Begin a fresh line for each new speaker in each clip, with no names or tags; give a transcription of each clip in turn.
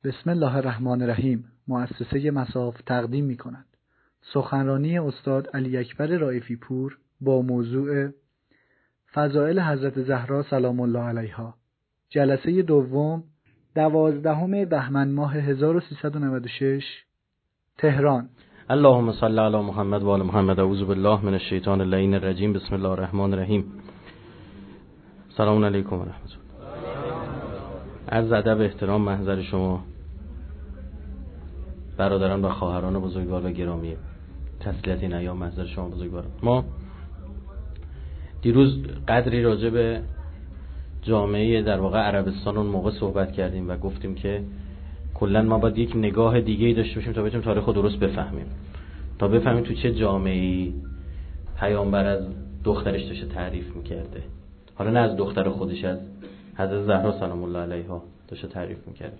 بسم الله الرحمن الرحیم. مؤسسه مصاف تقدیم می کند سخنرانی استاد علی اکبر رائفی پور با موضوع فضائل حضرت زهرا سلام الله علیها، جلسه دوم، 12 بهمن ماه 1396، تهران.
اللهم صل علی محمد و آل محمد. اعوذ بالله من الشیطان اللعین الرجیم. بسم الله الرحمن الرحیم. سلام علیکم و رحمت الله. عرض ادب، احترام، محضر شما برادران و خواهران بزرگوار و گرامی، تسلیت این ایام محضر شما بزرگواران. ما دیروز قدری راجع به جامعه در واقع عربستان اون موقع صحبت کردیم و گفتیم که کلا ما باید یک نگاه دیگه‌ای داشته باشیم تا بتونیم تاریخ رو درست بفهمیم، تا بفهمیم تو چه جامعه‌ای پیامبر از دخترش داشته تعریف می‌کرده. حالا نه از دختر خودش، از حضرت زهرا سلام الله علیها داشته تعریف می‌کرده.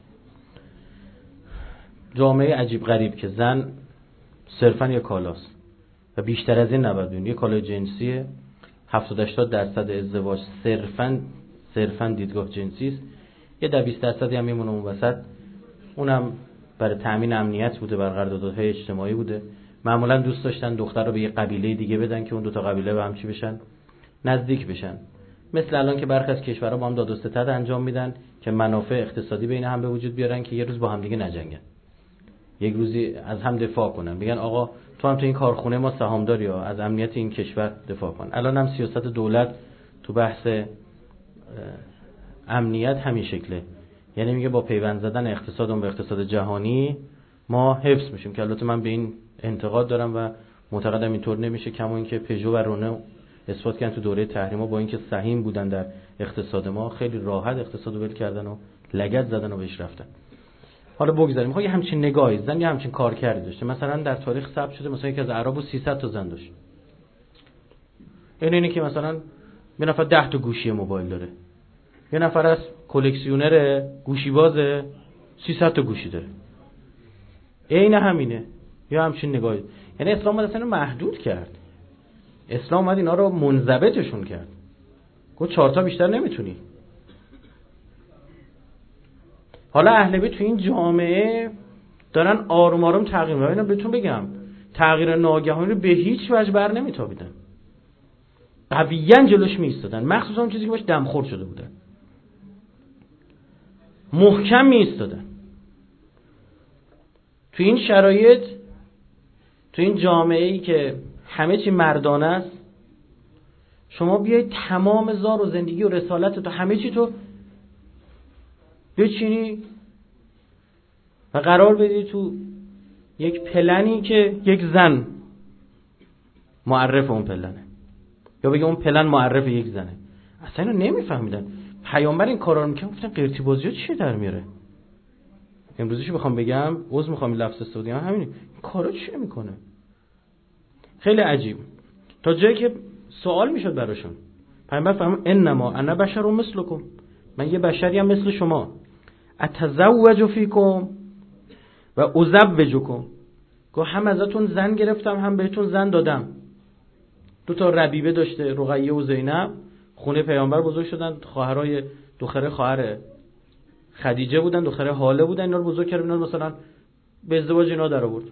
جامعه عجیب غریب که زن صرفاً یک کالاست و بیشتر از این نباید ببینیم. یک کالای جنسیه. 70-80% ازدواج صرفاً دیدگاه جنسی است. یه 20% هم میمونه اون وسط، اونم برای تامین امنیت بوده، بر قراردادهای اجتماعی بوده. معمولا دوست داشتن دختر رو به یه قبیله دیگه بدن که اون دو تا قبیله به هم چی بشن، نزدیک بشن. مثل الان که برخی از کشورها با هم داد و ستد انجام میدن که منافع اقتصادی بین هم به وجود بیارن که یه روز با هم دیگه نجنگن، یک روزی از هم دفاع کنن، بگن آقا تو هم تو این کارخونه ما سهامداری، یا از امنیت این کشور دفاع کن. الان هم سیاست دولت تو بحث امنیت همین شکله، یعنی میگه با پیوند زدن اقتصادمون به اقتصاد جهانی ما حفظ میشیم، که البته من به این انتقاد دارم و معتقدم اینطور نمیشه. کما اینکه پژو و رونو اثبات کردن تو دوره تحریما با اینکه سهیم بودن در اقتصاد ما، خیلی راحت اقتصادو ول کردن و لگد زدن و بهش رفتن. حالا بگذاریم. میخوام یه همچین نگاهی، زن یه همچین کارکردی داشته. مثلا در تاریخ ثبت شده مثلا یکی از عربو 300 تا زن داشت. اینه که مثلا یه نفر 10 تا گوشی موبایل داره، یه نفر از کلکسیونر گوشی بازه 300 تا گوشی داره. عین همینه. یا همچین نگاهی. یعنی اسلام اومد اصلا محدود کرد. اسلام اومد اینا رو منضبطشون کرد. گفت 4 تا بیشتر نمیتونی. حالا اهل بیت تو این جامعه دارن آروم آروم تغییر می‌کنن. اینا بهتون بگم تغییر ناگهانی رو به هیچ وجه بر نمیتابیدن. قویاً جلوش می‌ایستادن، مخصوصا اون چیزی که باش دمخور شده بوده. محکم می‌ایستادن. تو این شرایط، تو این جامعه‌ای که همه چی مردانه است، شما بیای تمام زار و زندگی و رسالت تو همه چی تو بچینی و قرار بدی تو یک پلنی که یک زن معرف اون پلنه، یا بگه اون پلن معرف یک زنه. اصلا اینو نمیفهمیدن. پیامبر این کارا رو میکنه، گفتن قرتی بازی‌ها چی در میاره. امروزیشو بخوام بگم، میخوام این لفظ استفاده کنم، همین این کارا چی میکنه. خیلی عجیب. تا جایی که سوال میشد براشون، پیامبر فرمود انما انا بشر مثلکم، من یه بشری ام مثل شما. اتزوج فیکم و ازوجکم، گفت هم ازتون زن گرفتم هم بهتون زن دادم. 2 تا ربیبه داشته، رقیه و زینب، خونه پیامبر بزرگ شدن. خواهرای دختر خواهر خدیجه بودن، دختر حاله بودن. اینا رو بزرگ کرد، اینا مثلا به ازدواج اینا در آورد.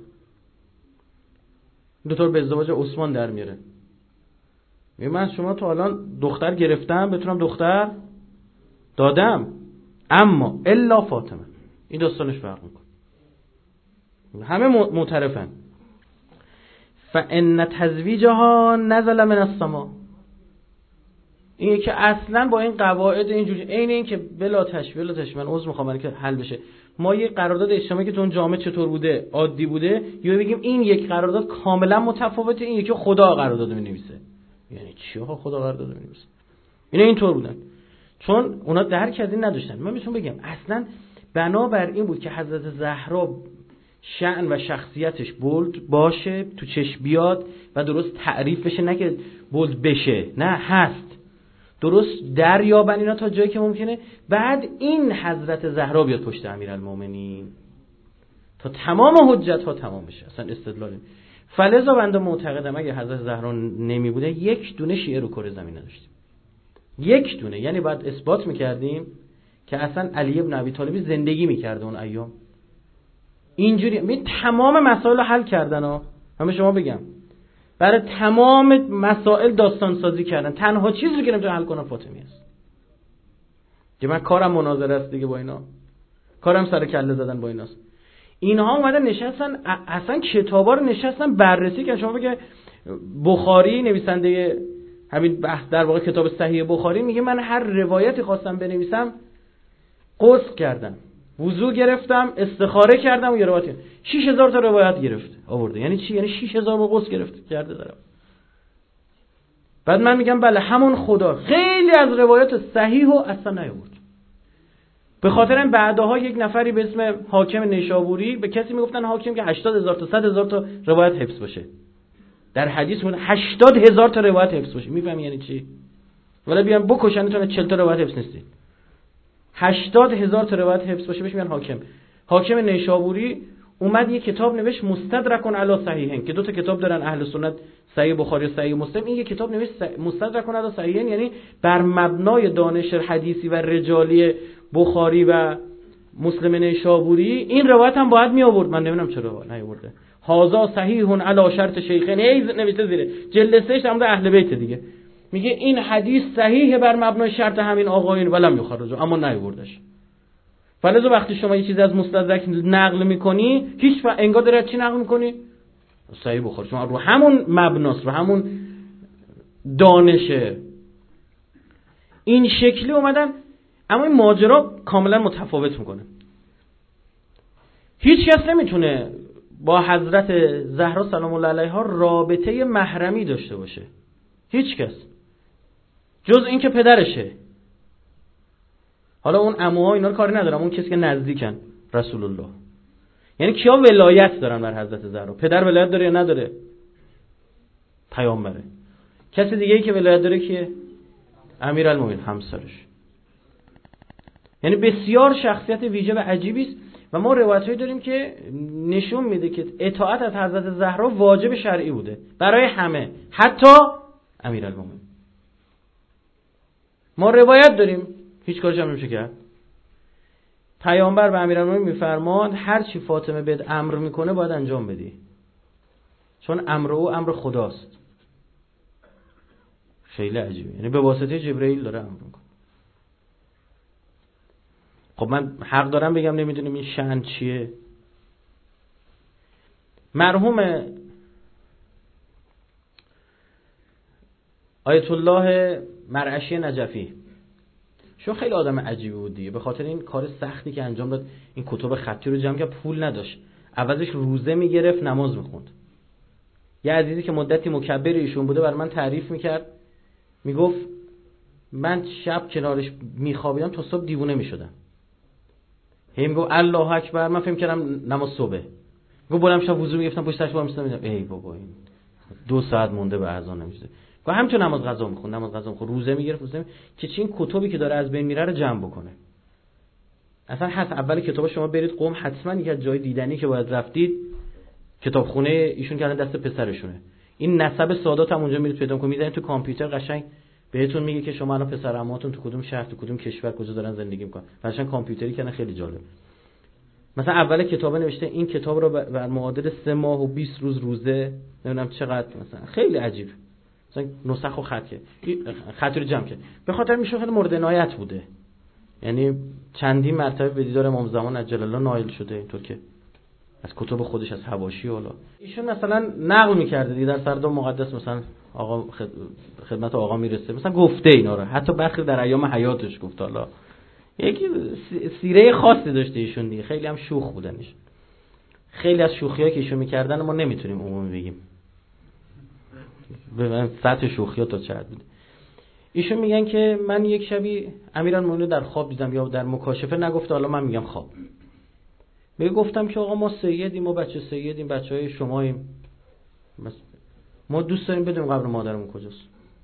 2 تا به ازدواج عثمان در میاره. میگه من از شما تا الان دختر گرفتم، بتونم دختر دادم، اما الا فاطمه. این داستانش فرق میکنه. همه معترفن. فان تزویجها نزل من السماء. اینه که اصلا با این قواعد اینجوری، عین این که بلا تشبیه من عذر میخوام که حل بشه. ما یه قرارداد اجتماعی که تو اون جامعه چطور بوده، عادی بوده، یا بگیم این یک قرارداد کاملا متفاوته، این یکی خدا قرارداد می‌نویسه. یعنی چی آقا خدا قرارداد می‌نویسه؟ اینا اینطور بودن. چون اونا درک از این نداشتن. من میتونم بگم اصلا بنابر این بود که حضرت زهرا شأن و شخصیتش بولد باشه، تو چشم بیاد و درست تعریف بشه، نه که بولد بشه، نه هست. درست دریابن اینا تا جایی که ممکنه. بعد این حضرت زهرا بیاد پشت امیرالمومنین تا تمام حجت ها تمام بشه. اصلا استدلال فلذا بنده معتقدم اگه حضرت زهرا نمی بوده یک دونه شیعه رو کره زمین نداشتیم. یک دونه. یعنی باید اثبات میکردیم که اصلا علی ابن ابی طالب زندگی میکرده اون ایام. اینجوری تمام مسائل رو حل کردن ها. همه شما بگم برای تمام مسائل داستان سازی کردن. تنها چیزی که نمیتونه حل کنه فاطمی است. که من کارم مناظره است دیگه با اینا. کارم سر کله زدن با ایناست. اینها اومدن نشستن اصلا کتابا رو نشستن بررسی کردن. شما بگه بخاری نویسنده همین بحث در واقع کتاب صحیح بخاری میگه من هر روایتی خواستم بنویسم غسل کردم، وضو گرفتم، استخاره کردم و یه روایت 6000 تا روایت گرفت آورده. یعنی چی؟ یعنی 6000 با غسل گرفت کرده دارم. بعد من میگم بله همون خدا خیلی از روایات صحیح و اصلا نیاورد. به خاطر این بعدها یک نفری به اسم حاکم نیشابوری به کسی میگفتن حاکم که 80000 تا 100000 تا روایت حفظ باشه. در حدیث میگه 80000 تا روایت حفظ باشه. میفهمی یعنی چی؟ ولی بیان بکشنتون 40 تا روایت حفظ نیستی. 80000 تا روایت حفظ باشه بهش میگن حاکم. حاکم نیشابوری اومد یه کتاب نوشت مستدرکون علی صحیحین که دو تا کتاب دارن اهل سنت، صحیح بخاری و صحیح مسلم. این یه کتاب نوشت مستدرکون علی صحیحین، یعنی بر مبنای دانش حدیثی و رجالی بخاری و مسلم نیشابوری این روایت هم باید می آورد. من نمیدونم چرا نیاورده. هازا صحیح علی شرط شیخین، نوشته زیره جلد 3 هم اهل بیت دیگه. میگه این حدیث صحیحه بر مبنای شرط همین آقایون ولم یخرجوا، اما نیاوردش. فلذا وقتی شما یه چیزی از مستدرک نقل میکنی هیچ انگار داره چی نقل میکنی؟ صحیح بخاری. شما رو همون مبناست، رو همون دانشه. این شکلی اومدن، اما این ماجرا کاملا متفاوت میکنه. هیچ کس نمیتونه با حضرت زهرا سلام الله علیها رابطه محرمی داشته باشه. هیچ کس جز این که پدرشه. حالا اون عموها اینا رو کاری ندارم، اون کسی که نزدیکن رسول الله. یعنی کیا ولایت دارن بر حضرت زهرا؟ پدر ولایت داره یا نداره؟ پیامبره. کسی دیگه ای که ولایت داره کیه؟ امیرالمومنین همسرش. یعنی بسیار شخصیت ویژه و عجیبی است و ما روایتایی داریم که نشون میده که اطاعت از حضرت زهرا واجب شرعی بوده برای همه، حتی امیرالمومنین. ما روایت داریم، هیچ کارش هم نمیشه کرد. پیامبر به امیرالمومنین میفرماد هر چی فاطمه بهت امر میکنه باید انجام بدی، چون امر او امر خداست. خیلی عجیبه. یعنی به واسطه جبرئیل داره امر میکنه. خب من حق دارم بگم نمیدونم این شأن چیه. مرحوم آیت الله مرعشی نجفی شو خیلی آدم عجیبی بود دیگه. به خاطر این کار سختی که انجام داد این کتب خطی رو جمع کرد، پول نداشت، عوضش روزه میگرفت نماز میخوند. یه عزیزی که مدتی مکبر ایشون بوده بر من تعریف میکرد، میگفت من شب کنارش میخوابیدم تا صبح دیوونه میشدم. هی میگفت الله اکبر، من فکر کردم نماز صبح. میگفت بلند شب وضو میگرفتم پشت سرش وای میستادم، ای بابا این 2 ساعت مونده به اذان نمیشه. گفت همینطور نماز قضا میخوند، روزه میگرفت، که چه این کتبی که داره از بین میره رو جمع بکنه. اصلا هست اول کتاب شما برید قم حتما یک از جای دیدنی که باید رفتید کتابخونه ایشون که دست پسرشونه. این نسب سادات هم اونجا میرید پیدا کنید، میذارین تو کامپیوتر قشنگ بهتون میگه که شما الان پسر عمواتون تو کدوم شهر تو کدوم کشور کجا دارن زندگی میکنن. قشنگ کامپیوتری کنه، خیلی جالب. مثلا اول کتاب نوشته این کتاب رو بر معادل 3 ماه و 20 روز روزه نمیدونم چقدر، مثلا خیلی عجیب. مثلا نسخ و خط رو جمع کرد. به خاطر میشه خیلی مورد عنایت بوده. یعنی چندین مرتبه به دیدار امام زمان عجل الله نائل شده، اینطور که از کتب خودش از حواشی حالا ایشون مثلا نقل می‌کرده دیگه در سردار مقدس، مثلا آقا خدمت آقا میرسه، مثلا گفته اینا رو، حتی برخی در ایام حیاتش گفت. حالا یکی سیره خاصی داشته ایشون دیگه، خیلی هم شوخ بودنش. خیلی از شوخی‌ها که ایشون می‌کردن ما نمیتونیم عمومی بگیم، به سطح شوخی‌ها تا چه حد بود. ایشون میگن که من یک شبی امیرالمومنین در خواب دیدم، یا در مکاشفه نگفته، حالا من میگم خواب. میگه گفتم که آقا ما سیدیم، ما بچه سیدیم، بچهای شماییم، ما دوست داریم بدونیم قبر مادرمون کجاست.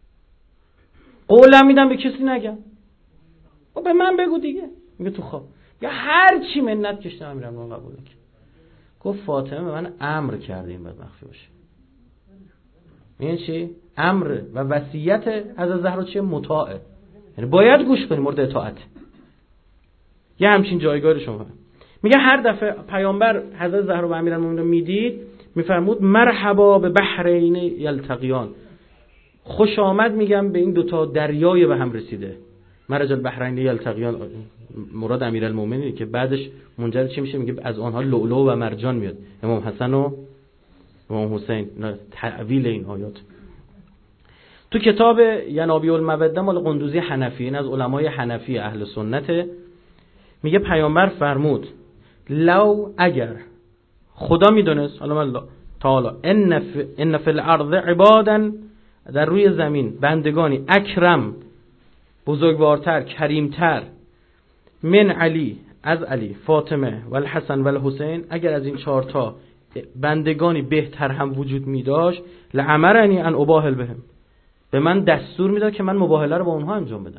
قولم میدم به کسی نگم. و به من بگو دیگه. میگه تو خواب یا هر چی منت کشتم امیرالمومنین قبول کرد. گفت فاطمه به من امر کرده این باید مخفی باشه. این چی؟ امر و وصیت از زهرا چیه؟ مطاعه، یعنی باید گوش کنی، مورد اطاعت. یه همچین جایگاه شما. میگه هر دفعه پیامبر حضرت زهرا و امیرالمومنین رو میدید میفرمود مرحبا به بحرین یلتقیان، خوش آمد میگم به این دوتا دریای به هم رسیده. مرج البحرین یلتقیان مراد امیرالمومنینه که بعدش منجر چی میشه؟ میگه از آنها لؤلؤ و مرجان میاد، امام حسن و امام حسین. تعویل این آیات تو کتاب ینابیع الموده مال قندوزی حنفی، این از علمای حنفی اهل سنته، میگه پیامبر فرمود لو اگر خدا میدونست، الله تعالی ان فی الارض عبادا، در روی زمین بندگانی اکرم بزرگوارتر کریمتر من علی، از علی، فاطمه و الحسن و الحسین، اگر از این 4 تا بندگانی بهتر هم وجود می داشت لامرنی ان اباهل بهم، به من دستور میداد که من مباهله رو با اونها انجام بدم.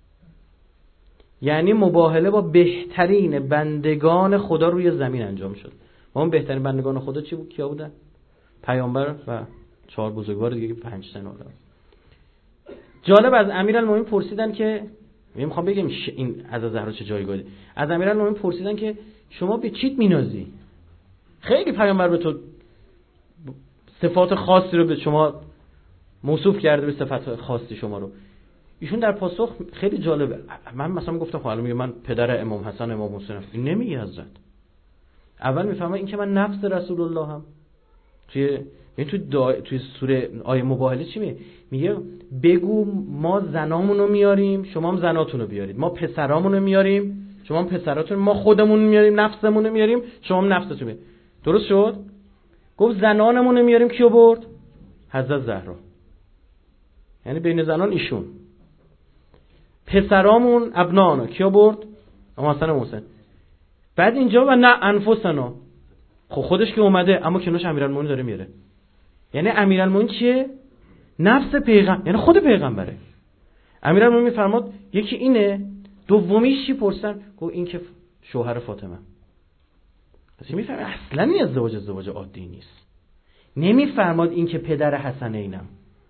یعنی مباهله با بهترین بندگان خدا روی زمین انجام شد. و اون بهترین بندگان خدا چی بود؟ کیا بودن؟ پیامبر و 4 بزرگوار دیگه، 5 سن آدم. جالب، از امیرالمومنین پرسیدن که میخوام بگم این از زهرا چه جایگاهی. از امیرالمومنین پرسیدن که شما به چیت مینازی؟ خیلی پیامبر به تو صفات خاصی رو به شما موصوف کرده، به صفات خاصی شما رو. ایشون در پاسخ خیلی جالبه. من مثلا گفتم خب الان میگه من پدر امام حسن امام حسین، این نمیگه حضرت. اول میفهمه این که من نفس رسول الله هم. توی سوره آیه مباهله چی میگه؟ بگو ما زنامونو میاریم شما هم زناتونو بیارید، ما پسرامونو میاریم شما هم پسراتون، ما خودمون میاریم نفسمونو میاریم شما هم نفستون میارید. درست شد؟ گفت زنانمونو میاریم، کیو برد؟ حضرت زهرا. یعنی بین زنان ایشون. پسرامون ابنانا، کیو برد؟ امام حسن و حسین. بعد اینجا و نه انفسنا، خب خودش که اومده اما کنارش امیرالمومنین داره میاره. یعنی امیرالمومنین چیه؟ نفس پیغمبر، یعنی خود پیغمبره. امیرالمومنین میفرماد یکی اینه، دومیش چی پرسن؟ گفت این که شوهر فاطمه. پس میفهمه اصلا این ازدواج عادی نیست. نمیفرماد این که پدر حسنینم،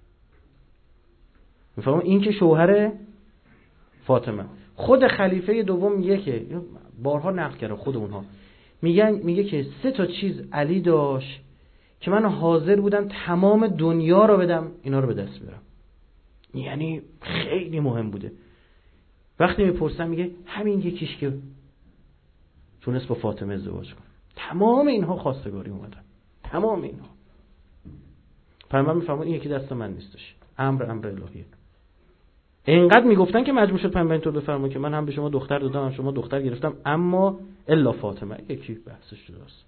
میفرماد این که شوهر فاطمه. خود خلیفه دوم میگه که بارها نقل کرده خود اونها میگه که 3 تا چیز علی داشت که من حاضر بودم تمام دنیا رو بدم اینا رو به دست بیارم. یعنی خیلی مهم بوده. وقتی میپرسم میگه همین یکیش که تونست با فاطمه ازدواج کنه. تمام اینها خواستگاری اومدن، تمام اینها. پیامبر میفرماد این یکی دست من نیستش، امر الهیه. اینقدر میگفتن که مجبور شد پیامبر اینطور بفرمایه که من هم به شما دختر دادم، هم شما دختر گرفتم، اما الا فاطمه یکی بحثش جداست.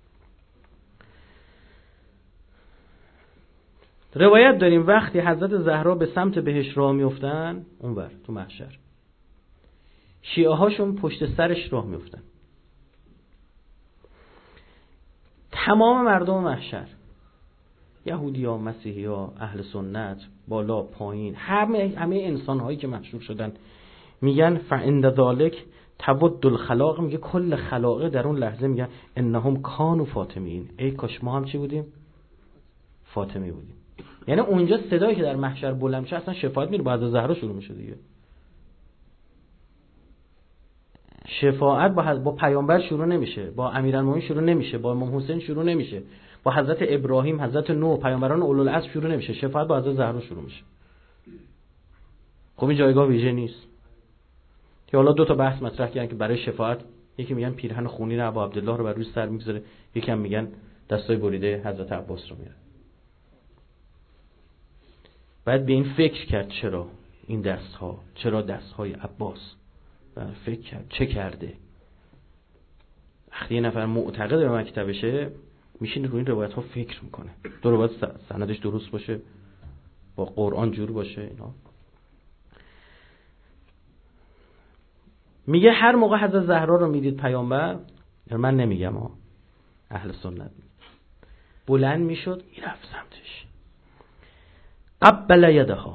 روایت داریم وقتی حضرت زهرا به سمت بهشت راه میافتن، اونور تو محشر، شیعه هاشون پشت سرش راه میافتن. تمام مردم محشر، یهودی ها، مسیحی ها، اهل سنت، بالا پایین، همه انسان هایی که محشور شدن، میگن فعند ذالک تبد الخلاق، میگه کل خلاقه در اون لحظه میگن انهم کانوا فاطمیین، ای کاش ما هم چی بودیم؟ فاطمی بودیم. یعنی اونجا صدایی که در محشر بلند میشه اصلا شفاعت میره با حضرت زهرا شروع میشه دیگه. شفاعت با پیامبر شروع نمیشه، با امیرالمومنین شروع نمیشه، با امام حسین شروع نمیشه، با حضرت ابراهیم، حضرت نوح، پیامبران اولوالعزم شروع نمیشه. شفاعت با حضرت زهرا شروع میشه. خب این جایگاه ویژه نیست که حالا 2 تا بحث مطرح کردن که برای شفاعت یکی میگن پیرهن خونین ابا عبدالله رو بر روی سر میگذاره، یکی هم میگن دستای بریده حضرت عباس رو میاره. بعد به این فکر کرد چرا این دستها، چرا دستهای عباس؟ بعد فکر کرد چه کرده. وقتی یه نفر معتقد به مکتبشه میشینه روی این روایت ها فکر میکنه، دو روایت سندش درست باشه، با قرآن جور باشه اینا. میگه هر موقع حضرت زهرا رو میدید پیامبر، من نمیگم ها، اهل سنت، بلند میشد میرفت سمتش، قبل یدها،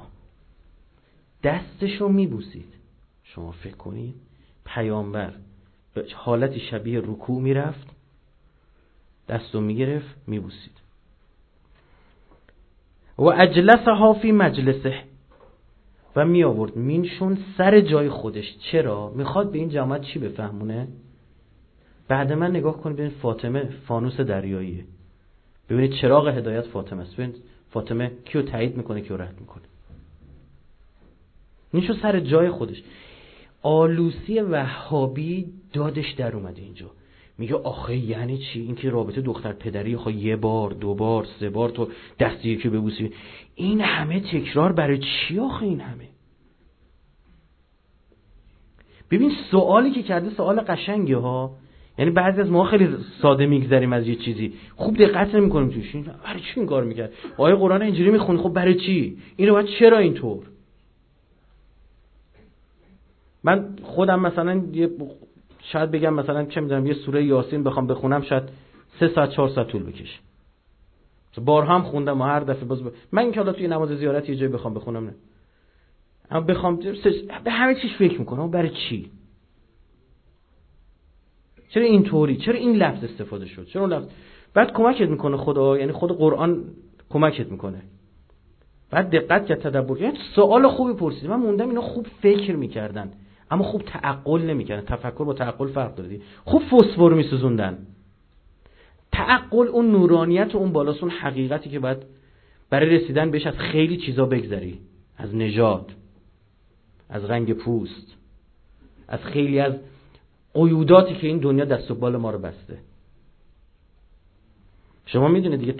دستشو میبوسید. شما فکر کنید پیامبر به حالتی شبیه رکوع میرفت، دستو میگرفت میبوسید. و اجلسها فی مجلسه، و می آورد مینشون سر جای خودش. چرا؟ میخواد به این جماعت چی بفهمونه؟ بعد من نگاه کنید ببینید فاطمه فانوس دریاییه، ببینید چراغ هدایت فاطمه است، ببینید فاطمه کیو تایید میکنه کیو رد میکنه. مینشون سر جای خودش. آلوسی وهابی دادش در اومده اینجا، میگه آخه یعنی چی این که رابطه دختر پدری خب یه بار 2 بار 3 بار تو دست یکی ببوسی، این همه تکرار برای چی آخه این همه؟ ببین سوالی که کرده سوال قشنگه ها، یعنی بعضی از ما خیلی ساده میگذریم از یه چیزی، خوب دقت نمی‌کنیم توش. این برای چی این کار میکرد؟ آیه قرآن اینجوری میخونی، خب برای چی؟ اینو بعد چرا اینطور؟ من خودم مثلا شاید بگم مثلا چه می‌دونم یه سوره یاسین بخوام بخونم شاید 3 ساعت 4 ساعت طول بکشه. بارها هم خوندم و هر دفعه من اینکه حالا توی نماز زیارت یه جایی بخوام بخونم نه. اما بخوام به همه چیز فکر میکنم برای چی؟ چرا اینطوری؟ چرا این لفظ استفاده شد؟ چرا اون لفظ؟ بعد کمکت میکنه خدا، یعنی خود قرآن کمکت میکنه. بعد دقت کرد تدبر، یعنی سوال خوبی پرسید. من موندم اینا خوب فکر میکردن اما خوب تعقل نمیکردن. تفکر با تعقل فرق داره. خوب فسفر میسوزوندن. تعقل اون نورانیت و اون بالاست، اون حقیقتی که باید برای رسیدن بهش از خیلی چیزا بگذری، از نژاد، از رنگ پوست، از خیلی از قیوداتی که این دنیا دست و بال ما رو بسته. شما میدونید دیگه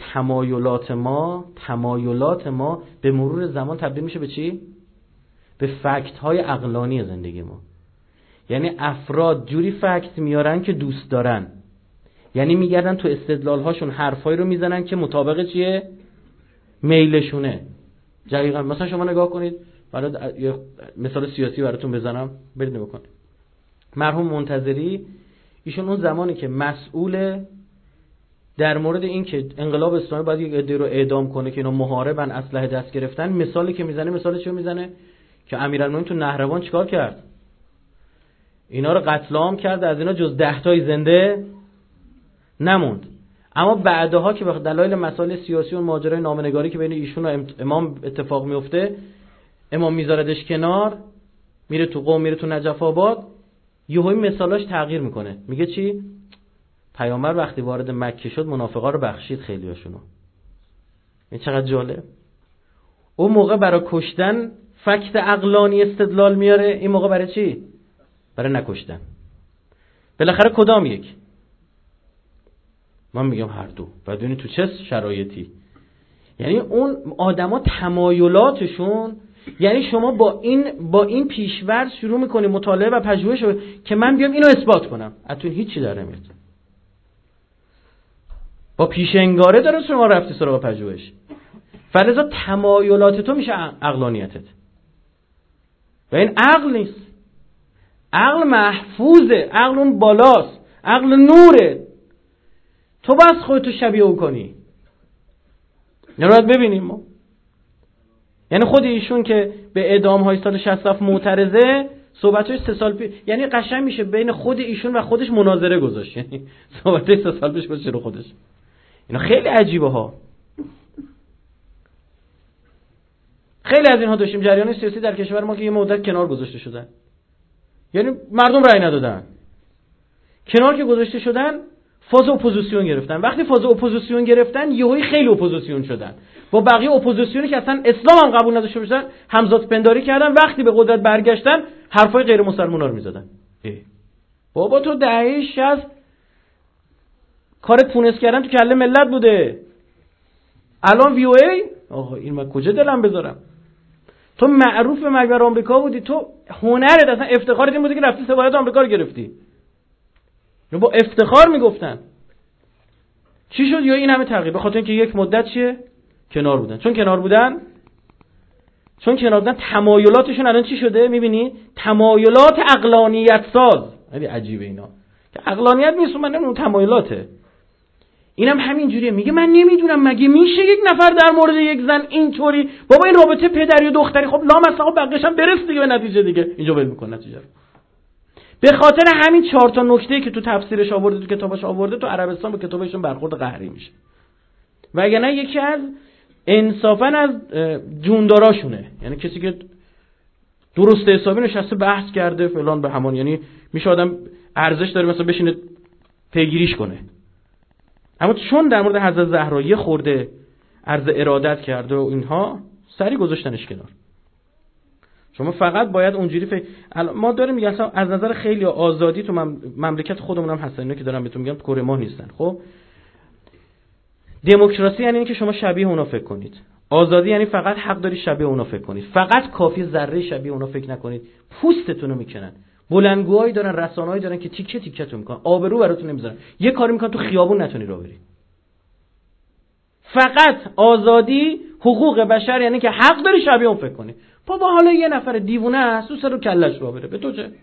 تمایلات ما به مرور زمان تبدیل میشه به چی؟ به فکت های عقلانی زندگی ما. یعنی افراد جوری فکت میارن که دوست دارن، یعنی میگردن تو استدلال هاشون حرفایی رو میزنن که مطابق چیه؟ میلشونه. دقیقاً مثلا شما نگاه کنید، حالا یه مثال سیاسی براتون بزنم برید نگاه کنید. مرحوم منتظری ایشون اون زمانی که مسئول در مورد این که انقلاب اسلامی باید یک عده رو اعدام کنه که اینا محاربن اسلحه دست گرفتن، مثالی که میزنه مثال چیو میزنه؟ که امیرالمومنین تو نهروان چیکار کرد؟ اینا رو قتل عام کرد، از اینا جز 10 تای زنده نموند. اما بعدها که به دلایل مسائل سیاسی و ماجرای نامه‌نگاری که بین ایشون و امام اتفاق میفته، امام میذاردش کنار، میره تو قم، میره تو نجف آباد، یهو مثالاش تغییر میکنه. میگه چی؟ پیامبر وقتی وارد مکه شد منافقا رو بخشید خیلیاشونو. این چقدر جالب. اون موقع برای کشتن فکت عقلانی استدلال میاره، این موقع برای چی؟ برای نکشتن. بالاخره کدام یک؟ من میگم هر دو. بعد ببینید تو چه شرایطی. یعنی اون آدما تمایلاتشون، یعنی شما با این پیشورز شروع میکنی مطالعه و پژوهش که من بیام اینو اثبات کنم، اتون هیچی در نمیاد. با پیشنگاره داره شما رفتی سراغ پژوهش. فلذا تمایلات تو میشه عقلانیتت. و این عقل نیست. عقل محفوظه، عقل اون بالاست، عقل نوره. تو بس خودتو شبیه او کنی. یعنی باید ببینیم ما. یعنی خود ایشون که به اعدام های سال 67 معترضه، صحبتش 3 سال پیش، یعنی قشنگ میشه بین خود ایشون و خودش مناظره گذاشت. یعنی صحبتش 3 سال پیش باشه رو خودش. اینا خیلی عجیبه ها. خیلی از اینها داشتیم جریان سیاسی در کشور ما که یه مدت کنار گذاشته شدن. یعنی مردم رأی ندادن. کنار که گذاشته شدن، فاز اپوزیسیون گرفتن. وقتی فاز اپوزیسیون گرفتن، یهویی خیلی اپوزیسیون شدن. با بقیه اپوزیسیونی که اصلا اسلام هم قبول نداشته باشن، همزاد پنداری کردن. وقتی به قدرت برگشتن، حرفای غیر مسلمونا رو میزدن. بابا تو دهه 60 کارت فونس کردن تو کله ملت بوده. الان وی او ای، آقا این من کجا دلم بذارم؟ تو معروف به مکبر آمریکا بودی، تو هنرت اصلا افتخارت این بودی که رفتی سفارت آمریکا رو گرفتی. با افتخار میگفتن. چی شد یا این همه تغییر؟ به خاطر اینکه یک مدت چیه؟ کنار بودن. چون کنار بودن تمایلاتشون الان چی شده؟ میبینی؟ تمایلات عقلانیت ساز. خیلی عجیبه اینا. که عقلانیت نیست، من نمیدونم تمایلاته. اینم همین جوریه. میگه من نمیدونم مگه میشه یک نفر در مورد یک زن اینطوری، بابا این رابطه پدری و دختری، خب لامصب بقیه‌ش هم برس دیگه به نتیجه دیگه. اینجا ول میکنه نتیجه رو. به خاطر همین 4 تا نکته که تو تفسیرش آورده، تو کتابش آورده، تو عربستان با کتابشون برخورد قهری میشه. وگرنه یکی از انصافا از جونداراشونه. یعنی کسی که درست حسابی نشسته بحث کرده فلان به همان، یعنی میشه آدم ارزش داره مثلا بشینه پیگیریش کنه. اما چون در مورد حضرت زهرا یه خورده عرض ارادت کرده و اینها، سری گذاشتنش کنار. شما فقط باید اونجوری ما داریم میگن اصلا از نظر خیلی آزادی تو مملکت خودمون هم هستن، اینا که دارم بهتون میگم کره ما نیستن. خب دموکراسی یعنی اینکه شما شبیه اونا فکر کنید. آزادی یعنی فقط حق داری شبیه اونا فکر کنید. فقط کافی ذره شبیه اونا فکر نکنید، پوستتون رو میکنن. بلندگوهایی دارن، رسانه‌ای دارن که تیکه تیکه‌تون میکنن، آبرو براتون نمیذارن. یه کاری میکنن تو خیابون نتونی راه بری. فقط آزادی، حقوق بشر یعنی که حق داری شبیه اون فکر کنی. بابا حالا یه نفر دیوونه است تو سر و کله‌اش راه بره، به تو چه؟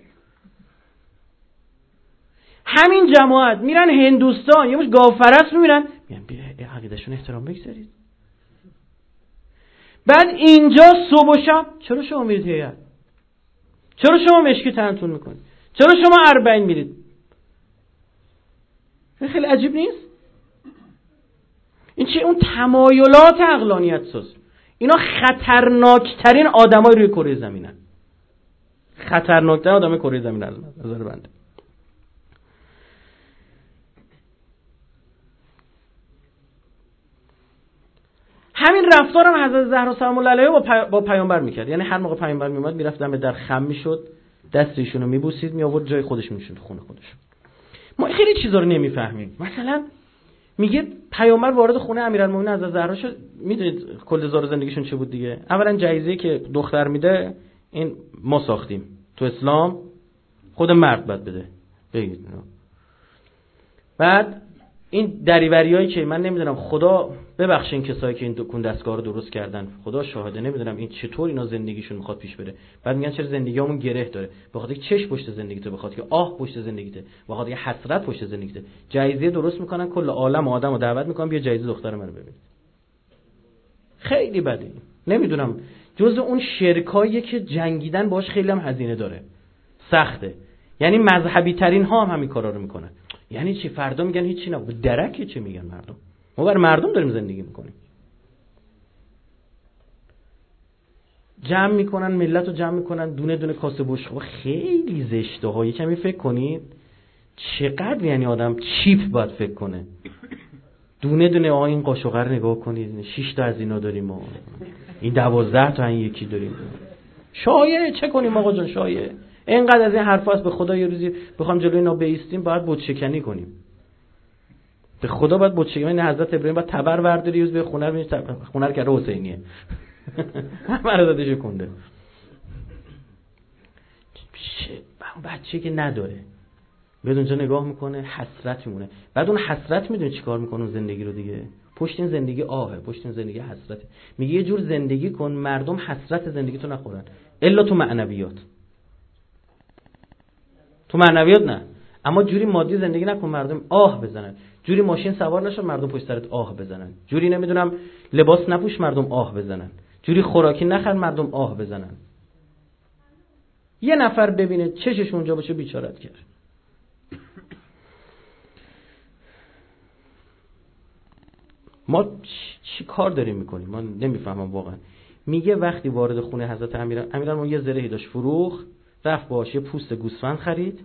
همین جماعت میرن هندوستان یه مش گاوپرست میبینن، میگن بیا عقیده‌شون احترام بگذارید. بعد اینجا صبح و شب چرا شما میرید هیئت؟ چرا شما مشکی تنتون میکنید؟ چرا شما اربعین میرید؟ خیلی عجیب نیست؟ این چه اون تمایلات عقلانیت ساز. اینا خطرناکترین آدمای روی کره زمینن. خطرناکترین آدمای کره زمین از نظر بنده. همین رفتارم حضرت زهرا سلام الله علیها با پیامبر میکرد. یعنی هر موقع پیامبر میومد میرفت دم در خم میشد، دست ایشونو میبوسید، می آورد جای خودش میشوند خونه خودش. ما خیلی چیزا رو نمیفهمیم. مثلا میگه پیامبر وارد خونه امیرالمومنین حضرت زهرا شد. میدونید کل زار زندگیشون چه بود دیگه؟ اولا جایزه‌ای که دختر میده این ما ساختیم. تو اسلام خود مرد باید بده. بگید بعد این دریوریایی که من نمیدونم، خدا ببخشین کسایی که این دکون دستگاه رو درست کردن، خدا شاهده، نمیدونم این چطور اینا زندگیشون میخواد پیش بره. بعد میگن چرا زندگیامون گره داره؟ بخاطر چش پشت زندگیته، بخاطر که آه پشت زندگیته، بخاطر که حسرت پشت زندگیته. جایزه درست میکنن، کل عالم آدمو دعوت میکنن بیا جایزه دختر منو ببین. خیلی بده. نمیدونم جزء اون شرکاییه که جنگیدن باش خیلی هم هزینه داره، سخته. یعنی مذهبی ترین ها هم همین کارا رو میکنن. یعنی چی؟ فردا میگن هیچی نبود، درکه چی میگن مردم؟ ما بر مردم داریم زندگی میکنیم. جمع میکنن ملت رو جمع میکنن، دونه دونه کاسه بشقاب. خیلی زشته ها. کمی فکر کنید چقدر یعنی آدم چیپ باید فکر کنه. دونه دونه این قاشقه رو نگاه کنید، 6 تا از اینا داریم ما، این 12 تا این یکی داریم. شایعه چه کنیم آقا جان؟ شایعه اینقدر از این حرفا است. به خدا یه روزی بخوام جلوی اینا بیستیم باید بتشکنی کنیم. به خدا باید بتشکنی. حضرت ابراهیم باید تبر ورداری روز به خونه رو خونه رو کرده حسینیه. همه رو دادش کنده. بچه که نداره بیاد اونجا نگاه میکنه حسرت میمونه. بعد اون حسرت میدونه چیکار میکنه اون زندگی رو دیگه؟ پشت این زندگی آهه، پشت این زندگی حسرته. میگه یه جور زندگی کن مردم حسرت زندگی تو نخورن، الا تو معنویات. تو معنویات نه، اما جوری مادی زندگی نکن مردم آه بزنن. جوری ماشین سوار نشو مردم پشت سرت آه بزنن. جوری نمیدونم لباس نپوش مردم آه بزنن. جوری خوراکی نخور مردم آه بزنن. یه نفر ببینه چشش اونجا باشه بیچارت کرد. ما چی کار داریم میکنیم؟ من نمیفهمم واقعا. میگه وقتی وارد خونه حضرت امیرالمومنین یه زرهی داشت فروخ، رفت باهاش یه پوست گوسفند خرید.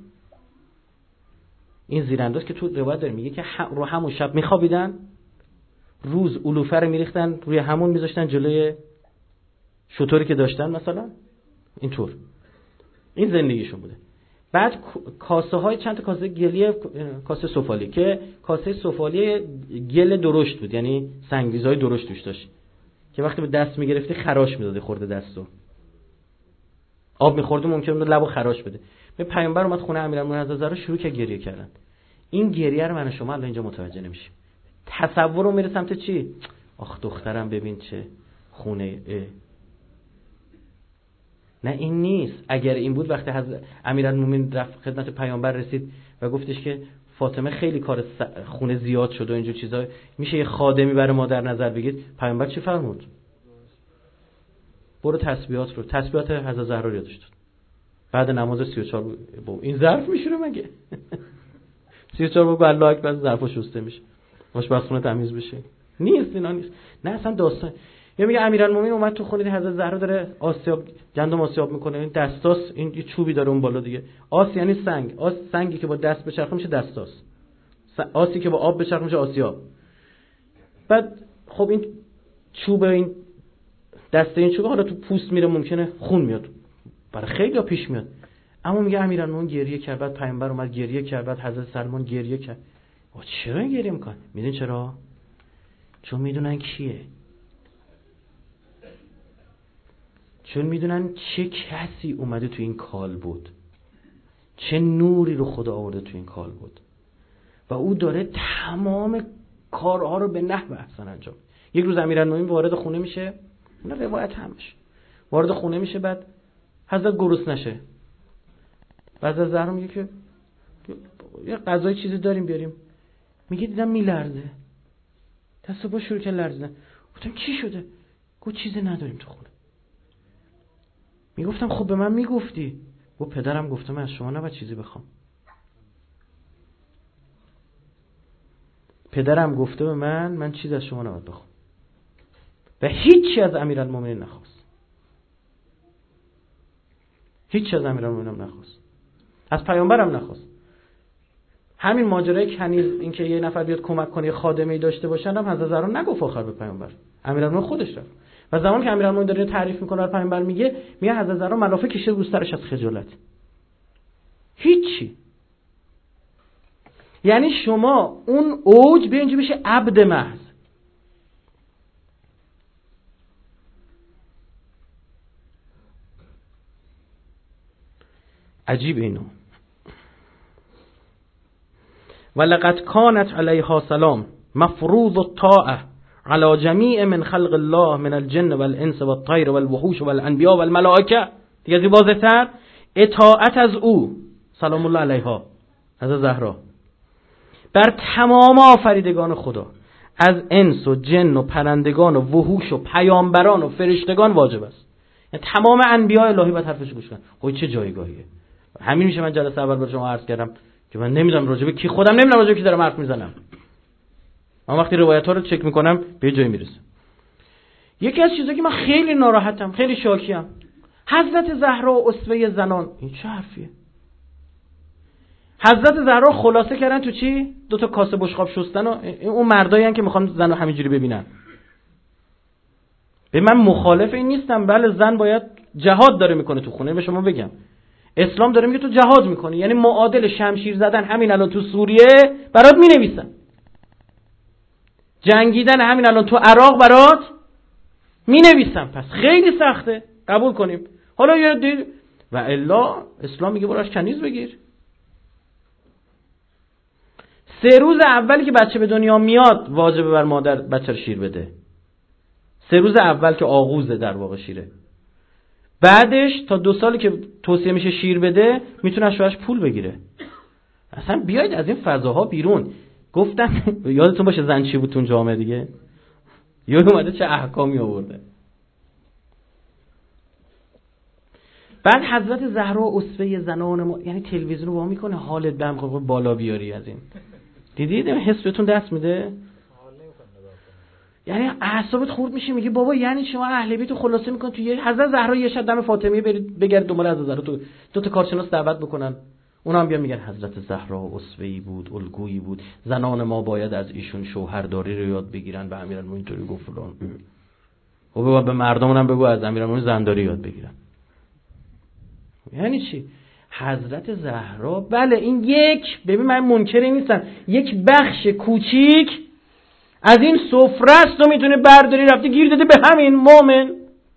این زیرانداز که تو روایت داره میگه که رو همون شب میخوابیدن، روز علوفه رو میریختن روی همون میذاشتن جلوی شطوری که داشتن مثلا اینطور. این زندگیشون بوده. بعد کاسه های چند تا کاسه گلی، کاسه سفالی که کاسه سفالی گل درشت بود، یعنی سنگریزهای درشت توش داشت که وقتی به دست میگرفتی خراش میداده، خورده دستو آب میخورده ممکنه لبو خراش بده. به پیامبر اومد خونه امیرالمومنین حضرت زهرا شروع که گریه کردن. این گریه رو من و شما الان اینجا متوجه نمیشیم. تصور رو میره سمت چی؟ آخ دخترم ببین چه خونه. نه این نیست. اگر این بود وقتی امیرالمومنین رفت خدمت پیامبر رسید و گفتش که فاطمه خیلی کار خونه زیاد شده و اینجور چیزا، میشه یه خادمی برای ما در نظر بگید؟ پیامبر چی فرمود؟ برو تسبیحات رو، تسبیحات حضرت زهرا رو یادش داد. بعد نماز 34 این ظرف میشوره مگه؟ 34 بگو الله اکبر، ظرفا شسته میشه، آشپزخونه تمیز بشه. نیست اینا نیست. نه اصلا داستان یا میگه امیرالمومنین اومد تو خونه حضرت زهرا داره آسیاب گندم آسیاب میکنه، این دستاس، این یه چوبی داره اون بالا دیگه. آس یعنی سنگ، آس سنگی که با دست بچرخه میشه دستاس، آسی که با آب بچرخه میشه آسیاب. بعد خب این چوب، این دسته این چوب حالا تو پوست میره ممکنه خون میاد، برای خیلی ها پیش میاد. اما میگه امیرالمومنین گریه کرد، بعد پیامبر اومد گریه کرد، بعد حضرت سلمان گریه کرد. چرا این گریه میکنه؟ میدونین چرا؟ چون میدونن کیه، چون میدونن چه کسی اومده تو این کال بود، چه نوری رو خدا آورده تو این کال بود و او داره تمام کارها رو به نحو احسن انجام. یک روز امیرالمومنین وارد خونه میشه، اون روایت همش وارد خونه میشه، بعد حضرت گرسنه نشه، بعد از زهرا میگه که یه غذای چیزی داریم بیاریم. میگه دیدم میلرزه، دست با شروع که لرزیدن. گفتم چی شده؟ گفت چیزی نداریم تو خونه. میگفتم خب به من میگفتی. گفت پدرم گفته من از شما نباید چیزی بخوام. پدرم گفته به من چیزی از شما نباید بخوام. و هیچی از امیرالمومنین نخواست. هیچی از امیرالمومنین نخواست. از پیامبرم نخواست. همین ماجرای کنیز، این که یه نفر بیاد کمک کنه، خادمی داشته باشن، هم حضرت زهرا نگفت آخر به پیامبر. امیرالمومنین خودش رفت. و زمانی که امیرالمومنین داره تعریف میکنه برای پیامبر میگه حضرت زهرا ملافه کشید رو سرش از خجالت. هیچی. یعنی شما اون اوج به اینجا بشه عبد محض. عجیب اینو. ولقد كانت عليها سلام مفروض الطاعه على جميع من خلق الله من الجن والانس والطير والوحوش والانبياء والملائكه. دیگه واضح‌تر، اطاعت از او سلام الله علیها حضرت زهرا بر تمام آفریدگان خدا، از انس و جن و پرندگان و وحوش و پیامبران و فرشتگان واجب است. یعنی تمام انبیاء الهی باید حرفش گوش کنن. خب چه جایگاهیه؟ همین میشه من جلسه اول به شما عرض کردم که من نمیدونم راجع به کی، خودم نمیدونم راجع به کی دارم حرف میزنم. من وقتی روایت ها رو چک میکنم به جایی میرسم. یکی از چیزایی که من خیلی ناراحتم، خیلی شاکیم، حضرت زهرا اسوه زنان. این چه حرفیه؟ حضرت زهرا خلاصه کردن تو چی؟ 2 تا کاسه بشقاب شستن و اون مردایی هستن که میخوان زن رو همینجوری ببینن. به من مخالف این نیستم، بله زن باید جهاد داره میکنه تو خونه. به شما بگم اسلام داره میگه تو جهاد میکنی، یعنی معادل شمشیر زدن همین الان تو سوریه برات مینویسن، جنگیدن همین الان تو عراق برات مینویسن. پس خیلی سخته، قبول کنیم. حالا یه دید و الا اسلام میگه براش کنیز بگیر. 3 روز اولی که بچه به دنیا میاد واجبه بر مادر بچه رو شیر بده. 3 روز اول که آغوزه در واقع شیره. بعدش تا 2 سالی که توصیه میشه شیر بده میتونه از شوهرش پول بگیره. اصلا بیاید از این فضاها بیرون. گفتم یادتون باشه زن چی بود تو جامعه دیگه، یا اومده چه احکامی آورده. بعد حضرت زهرا اسوه زنان ما، یعنی تلویزیون رو وا میکنه حالت بهم بالا بیاری. از این دیدید حس بهتون دست میده، یعنی اعصابت خورد میشه. میگه بابا یعنی شما اهل بیت رو خلاصه میکنن تو یه حضرت زهرا یه شب دم فاطمیه برید بگرد دنبال حضرت زهرا، تو 2 تا کارشناس دعوت بکنن، اونا هم بیان میگن حضرت زهرا اسوه‌ای بود، الگویی بود، زنان ما باید از ایشون شوهرداری رو یاد بگیرن. به امیرالمومنین اینطوری گفت فلان. خب به مردمون هم بگو از امیرالمومنین زنداری یاد بگیرن. یعنی چی؟ حضرت زهرا، بله این یک، ببین من منکری نیستم، یک بخش کوچیک از این سفره است و میتونه برداری رفته گیر داده به همین مومن.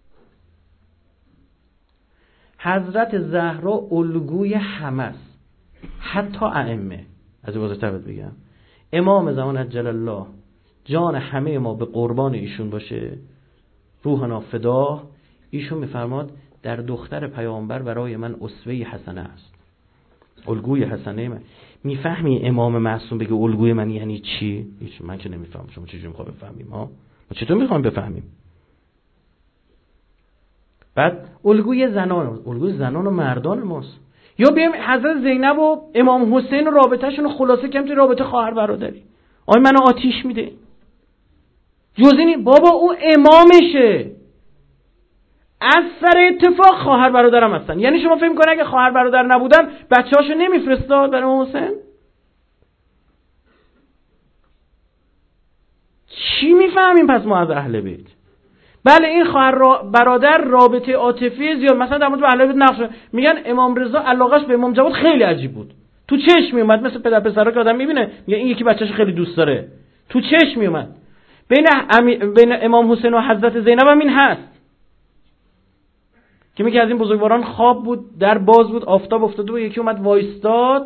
حضرت زهرا الگوی همه است، حتی ائمه. از این واسه بگم امام زمان عجل الله جان همه ما به قربان ایشون باشه، روحنا فدا. ایشون میفرماد در دختر پیامبر برای من اسوه حسنه است، الگوی حسنه من. میفهمی امام معصوم بگه الگوی من یعنی چی؟ هیچ، من که نمیفهمم. شما چجوری میخوام بفهمیم ها؟ ما چطور میخوام بفهمیم؟ بعد الگوی زنان و مردان ماست. یا بیایم حضرت زینب و امام حسین و رابطه‌شون رو خلاصه کنیم توی رابطه خواهر برادری. آی منو آتیش میده، جز این بابا او امامشه، از سر اتفاق خواهر برادرم هستن. یعنی شما فکر می‌کنید اگه خواهر برادر نبودن بچه‌هاشو نمیفرستاد برای امام حسین؟ چی میفهمیم پس ما از اهل بیت؟ بله این خواهر برادر رابطه عاطفی زیاد، مثلا در مورد اهل بیت نقش میگن امام رضا علاقش به امام جواد خیلی عجیب بود، تو چشم میومد، مثل پدر پسرا که آدم میبینه میگه این یکی بچه‌شو خیلی دوست داره، تو چشم میومد. بین امام حسین و حضرت زینب هم این هست که میگه از این بزرگواران خواب بود، در باز بود، آفتاب افتاده بود، یکی اومد وایستاد،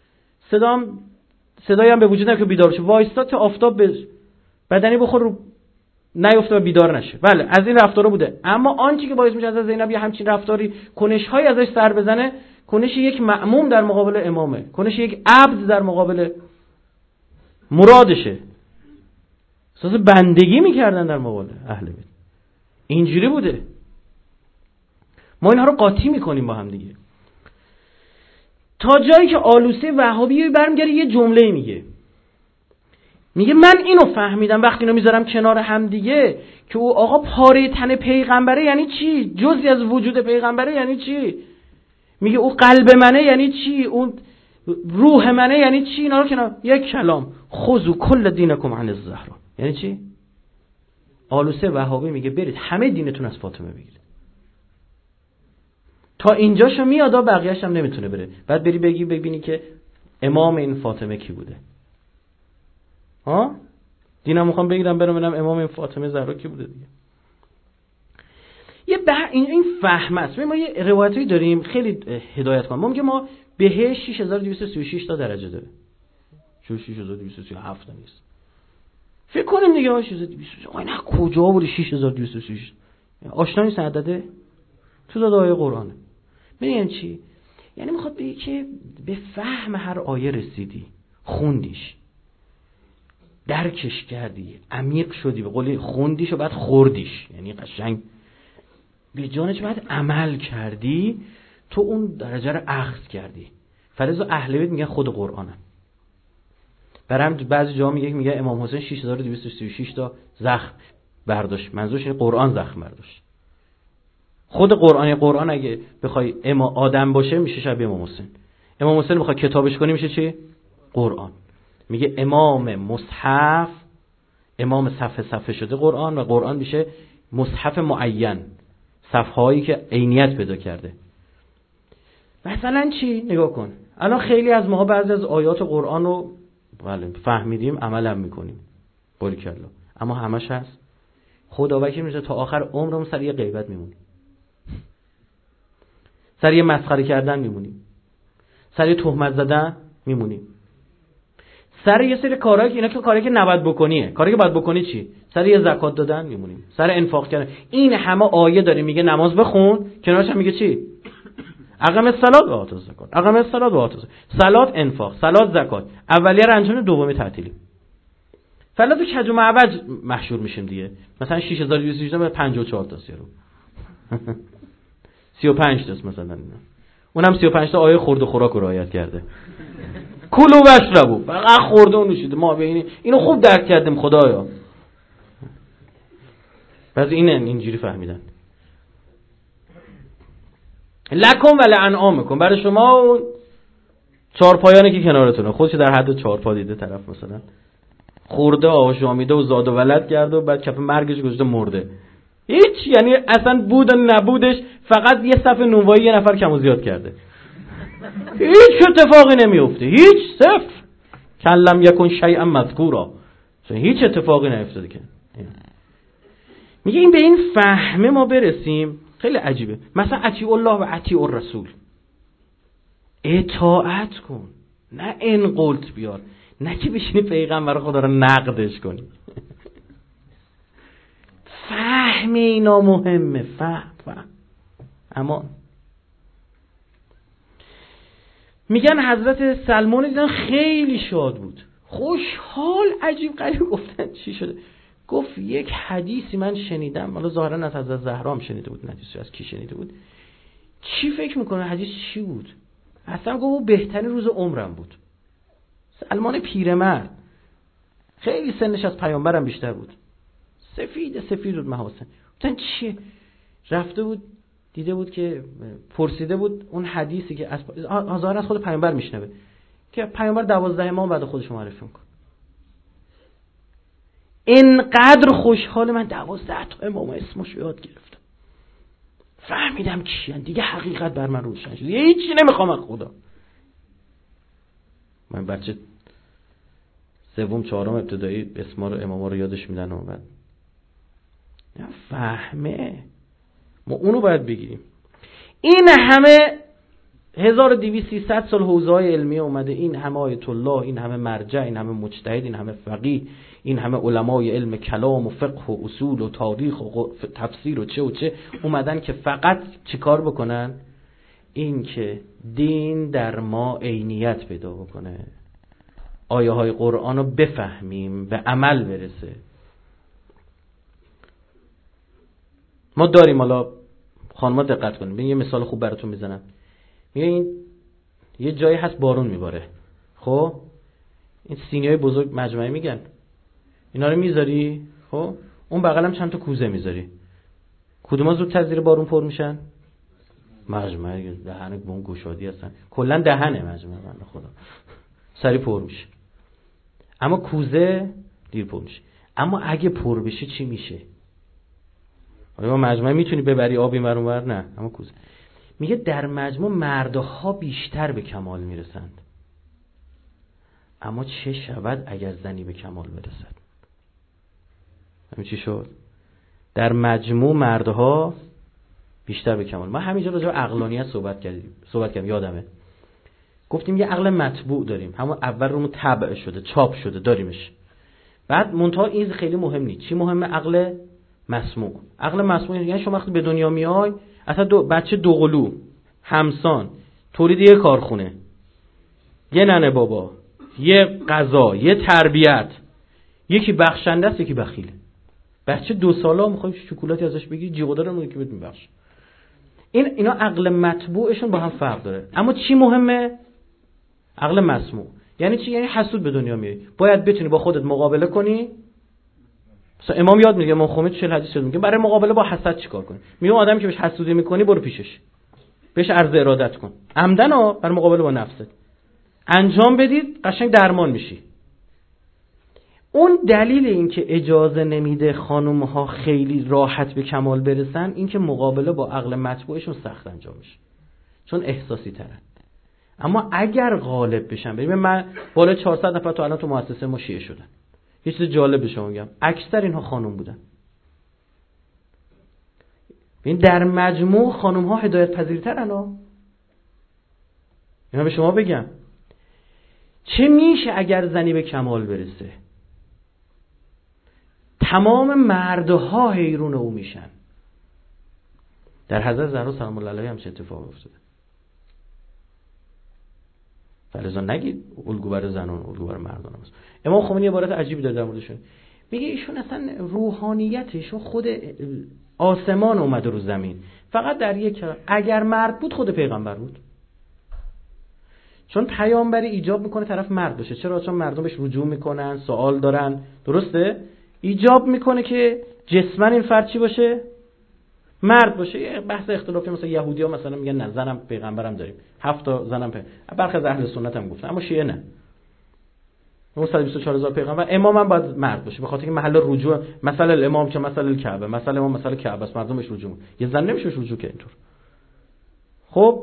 صدایی هم به وجود نمیاد که بیدار شه، وایستاد تا آفتاب به بدنی بخور رو نیفته و بیدار نشه. بله از این رفتارا بوده. اما آنچه که باعث میشه از زینب یه همچین رفتاری کنش‌های ازش سر بزنه، کنش یک مأموم در مقابل امامه، کنش یک عبد در مقابل مرادشه. اساس بندگی میکردن در مقابل اهل بیت. اینجوری بوده. ما اینها رو قاطی میکنیم با هم دیگه. تا جایی که آلوسه وهابی برمیگره یه جمله میگه من اینو فهمیدم وقتی اینو میذارم کنار هم دیگه که او آقا پاره تن پیغمبره یعنی چی؟ جزئی از وجود پیغمبره یعنی چی؟ میگه او قلب منه یعنی چی؟ اون روح منه یعنی چی؟ اینا رو کنار یک کلام خذوا کل دینکم عن الزهرا یعنی چی؟ آلوسه وهابی میگه برید همه دینتون از فاطمه بگیرید. تا اینجاشو میاد و بقیه‌اش هم نمیتونه بره. بعد بری ببینی که امام این فاطمه کی بوده. ها؟ دینم میخوام بگیرم برم ببینم امام این فاطمه زهرا کی بوده دیگه. این فهم است. ما یه روایتی داریم خیلی هدایت کنه. ما میگه ما بهش 6236 تا درجه داره. 6237 نیست. فکر کنیم دیگه 6236. آ نه کجا بود 6236؟ آشنا نیست عدده؟ تو دادای قرآنه. ببین چی؟ یعنی میخواد بگه که به فهم هر آیه رسیدی، خوندیش، درکش کردی، عمیق شدی، به قولی خوندیش و بعد خوردیش، یعنی قشنگ به جانش بعد عمل کردی، تو اون درجه رو اخذ کردی. فرض اهل بیت میگن خود قرآنه. برام بعضی جا میگه امام حسین 6236 تا زخم برداشت، منظورش اینه قرآن زخم برداشت. خود قرآن اگه بخوای آدم باشه میشه شبیه امام حسین. امام حسین بخوای کتابش کنی میشه چی؟ قرآن. میگه امام مصحف، امام صفحه شده قرآن، و قرآن میشه مصحف معین، صفحه‌هایی که عینیت پیدا کرده. مثلا چی؟ نگاه کن الان خیلی از ماها بعضی از آیات قرآن رو بله فهمیدیم، عمل هم میکنیم، باریکلا، اما همش هست خدا وکیل میشه تا آخر عمرمون سر یه غیبت میمونیم، سر یه مسخره کردن میمونیم، سر یه تهمت زدن میمونیم، سر یه سری کارهایی که اینا که کاری که نباید بکنیه، کاری که باید بکنی چی؟ سر یه زکات دادن میمونیم، سر انفاق کردن. این همه آیه داره میگه نماز بخون، کنارش هم میگه چی؟ اقام الصلاه و آت الزکات، اقام الصلاه و آت الزکات، صلات انفاق، صلات زکات، اولیه رو انجام، دومی تعطیلی. فعلا تو کج و معوج محشور میشیم دیگه. مثلا 6218 به 54 تا رو 35 تا مثلا اینا. اونم 35 تا آیه خورد و خوراک رو رعایت کرده. کلوا واشربوا، فقط خورده و نوشیده. ما به اینو خوب درک کردیم خدایا. پس اینجوری فهمیدن. لکم و لانعامکم، برای شما اون چهارپایانی که کنارتونه، خودش در حد چهارپا دیده طرف مثلا خورده آشامیده و زاد و ولد کرده و بعد کف مرگش گذاشته مرده. هیچ، یعنی اصلا بود و نبودش، فقط یه صفحه نونوایی یه نفر کم و زیاد کرده. هیچ اتفاقی نمیفته، هیچ، صفر. کلم یکن شیئا مذکورا، هیچ اتفاقی نیفتاده که. میگه این به این فهمه ما برسیم خیلی عجیبه. مثلا اطیع الله و اطیع الرسول، اطاعت کن، نه انقلت بیار، نه که بشینی پیغمبر خدا رو نقدش کنی. فهم اینا مهمه، فهم. اما میگن حضرت سلمان دیدن خیلی شاد بود، خوشحال، عجیب غریب. گفتن چی شده؟ گفت یک حدیثی من شنیدم، حالا ظاهرا از حضرت زهرا هم شنیده بود، حدیثی از کی شنیده بود، چی فکر میکنه حدیث چی بود؟ اصلا گفت او بهترین روز عمرم بود. سلمان پیرمرد، خیلی سنش از پیامبرم بیشتر بود، سفید بود محاسن. گفتن چیه؟ رفته بود دیده بود که پرسیده بود اون حدیثی که ظاهر از خود پیامبر میشنوه که پیامبر 12 امام بعد خودش معرفی میکنه. اینقدر خوشحال من 12 تا امام اسمش یاد گرفتم، فهمیدم کیان دیگه، حقیقت بر من روشن شد، هیچی نمیخوام از خدا. من بچه سوم چهارم ابتدایی اسما رو اماما رو یادش میدن و بعد فهمه ما اونو باید بگیریم. این همه 1200-300 سال حوزه‌های علمی اومده، این همه آیت الله، این همه مرجع، این همه مجتهد، این همه فقیه، این همه علمای علم کلام و فقه و اصول و تاریخ و تفسیر و چه اومدن که فقط چیکار بکنن؟ این که دین در ما عینیت پیدا بکنه، آیه های قرآن رو بفهمیم، به عمل برسه. ما داریم، حالا خانم‌ها دقت کنید، یه مثال خوب براتون میزنم. میگه این یه جایی هست بارون میباره، خب این سینی‌های بزرگ مجمعی میگن اینا رو میذاری، خب اون بغل هم چند تا کوزه میذاری، کدوما زودتر زیر بارون پر میشن؟ مجمعی. دهن اون گشادی هستن، کلا دهنه مجمع بنده خدا سری پر میشه، اما کوزه دیر پر میشه. اما اگه پر بشه چی میشه؟ آیا مجمع میتونی ببری آب این ور اون ور؟ نه، اما کوزه. میگه در مجموع مردها بیشتر به کمال میرسند، اما چه شود اگر زنی به کمال برسد؟ همین چی شد؟ در مجموع مردها بیشتر به کمال. ما همینجا راجع به عقلانیت صحبت کردیم یادمه، گفتیم یه عقل مطبوع داریم، همون اول رومون طبع شده، چاپ شده، داریمش. بعد منتها این خیلی مهم نیست. چی مهمه؟ عقل مسموع. عقل مسموع یعنی شما وقتی به دنیا میای، اصلا بچه دوقلو، همسان، تولید یه کارخونه، یه ننه بابا، یه غذا، یه تربیت، یکی بخشنده است یکی بخیله. بچه 2 ساله میخوای شکلاتی ازش بگیری، جیغ و داره اون یکی بهت میبخشه. اینا عقل مطبوعشون با هم فرق داره. اما چی مهمه؟ عقل مسموع. یعنی چی؟ یعنی حسود به دنیا میای، باید بتونی با خودت مقابله کنی. مثلا امام یاد میگه، امام خمینی چه حدیث شد میگه برای مقابله با حسد چیکار کنی؟ میگه آدمی که بهش حسودی میکنی برو پیشش، بهش عرض ارادت کن، عمدن برای مقابله با نفست انجام بدید، قشنگ درمان میشی. اون دلیل این که اجازه نمیده خانم ها خیلی راحت به کمال برسن، این که مقابله با عقل مطبوعشون سخت انجام میشه، چون احساسی ترن. اما اگر غالب بشن، ببین من بالا 400 نفر تو الان تو مؤسسه ما شیعه شدن. یه چیز جالب به شما میگم، اکثر اینها خانم بودن. این در مجموع خانم ها هدایت پذیرترن ها. اینا به شما بگم چه میشه اگر زنی به کمال برسه؟ تمام مردها حیرون او میشن. در حضرت زهرا سلام الله علیها هم چه اتفاق افتاده؟ فلزا نگید الگو برای زنان الگو برای مردان است. امام خمینی عبارت عجیبی داره در موردشون، میگه ایشون اصلا روحانیتشون خود آسمان اومده رو زمین. فقط در یک اگر مرد بود خود پیغمبر بود، چون پیامبری ایجاب میکنه طرف مرد باشه. چرا؟ چون مردم بهش رجوع میکنن، سوال دارن، درسته؟ ایجاب میکنه که جسمن این فرد چی باشه؟ مرد باشه. یه بحث اختلافی مثلا یهودی‌ها مثلا میگن نه زنم پیغمبرم داریم، 7 تا زنم برخی از اهل سنت هم گفتن، اما شیعه نه. 924000 پیغمبر، امام هم باید مرد باشه، به خاطر اینکه محل رجوع مثلا الامام که مثلا الکعبه، مثلا امام مثلا کعبه است، مردم بهش رجوع، یه زن نمیشه رجوع که اینطور. خب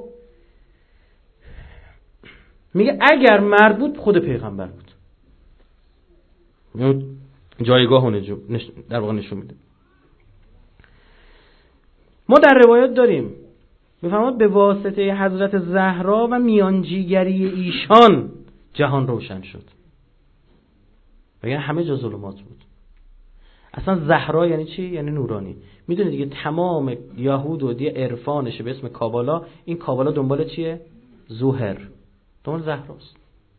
میگه اگر مرد بود خود پیغمبر بود. جایگاه در واقع نشون میده. ما در روایات داریم میفهمد به واسطه حضرت زهرا و میانجیگری ایشان جهان روشن شد. بگن همه جا ظلمات بود. اصلا زهرا یعنی چی؟ یعنی نورانی. میدونید دیگه تمام یهود و دیگه عرفانشه به اسم کابالا، این کابالا دنبال چیه؟ ظهر، دنبال زهراست،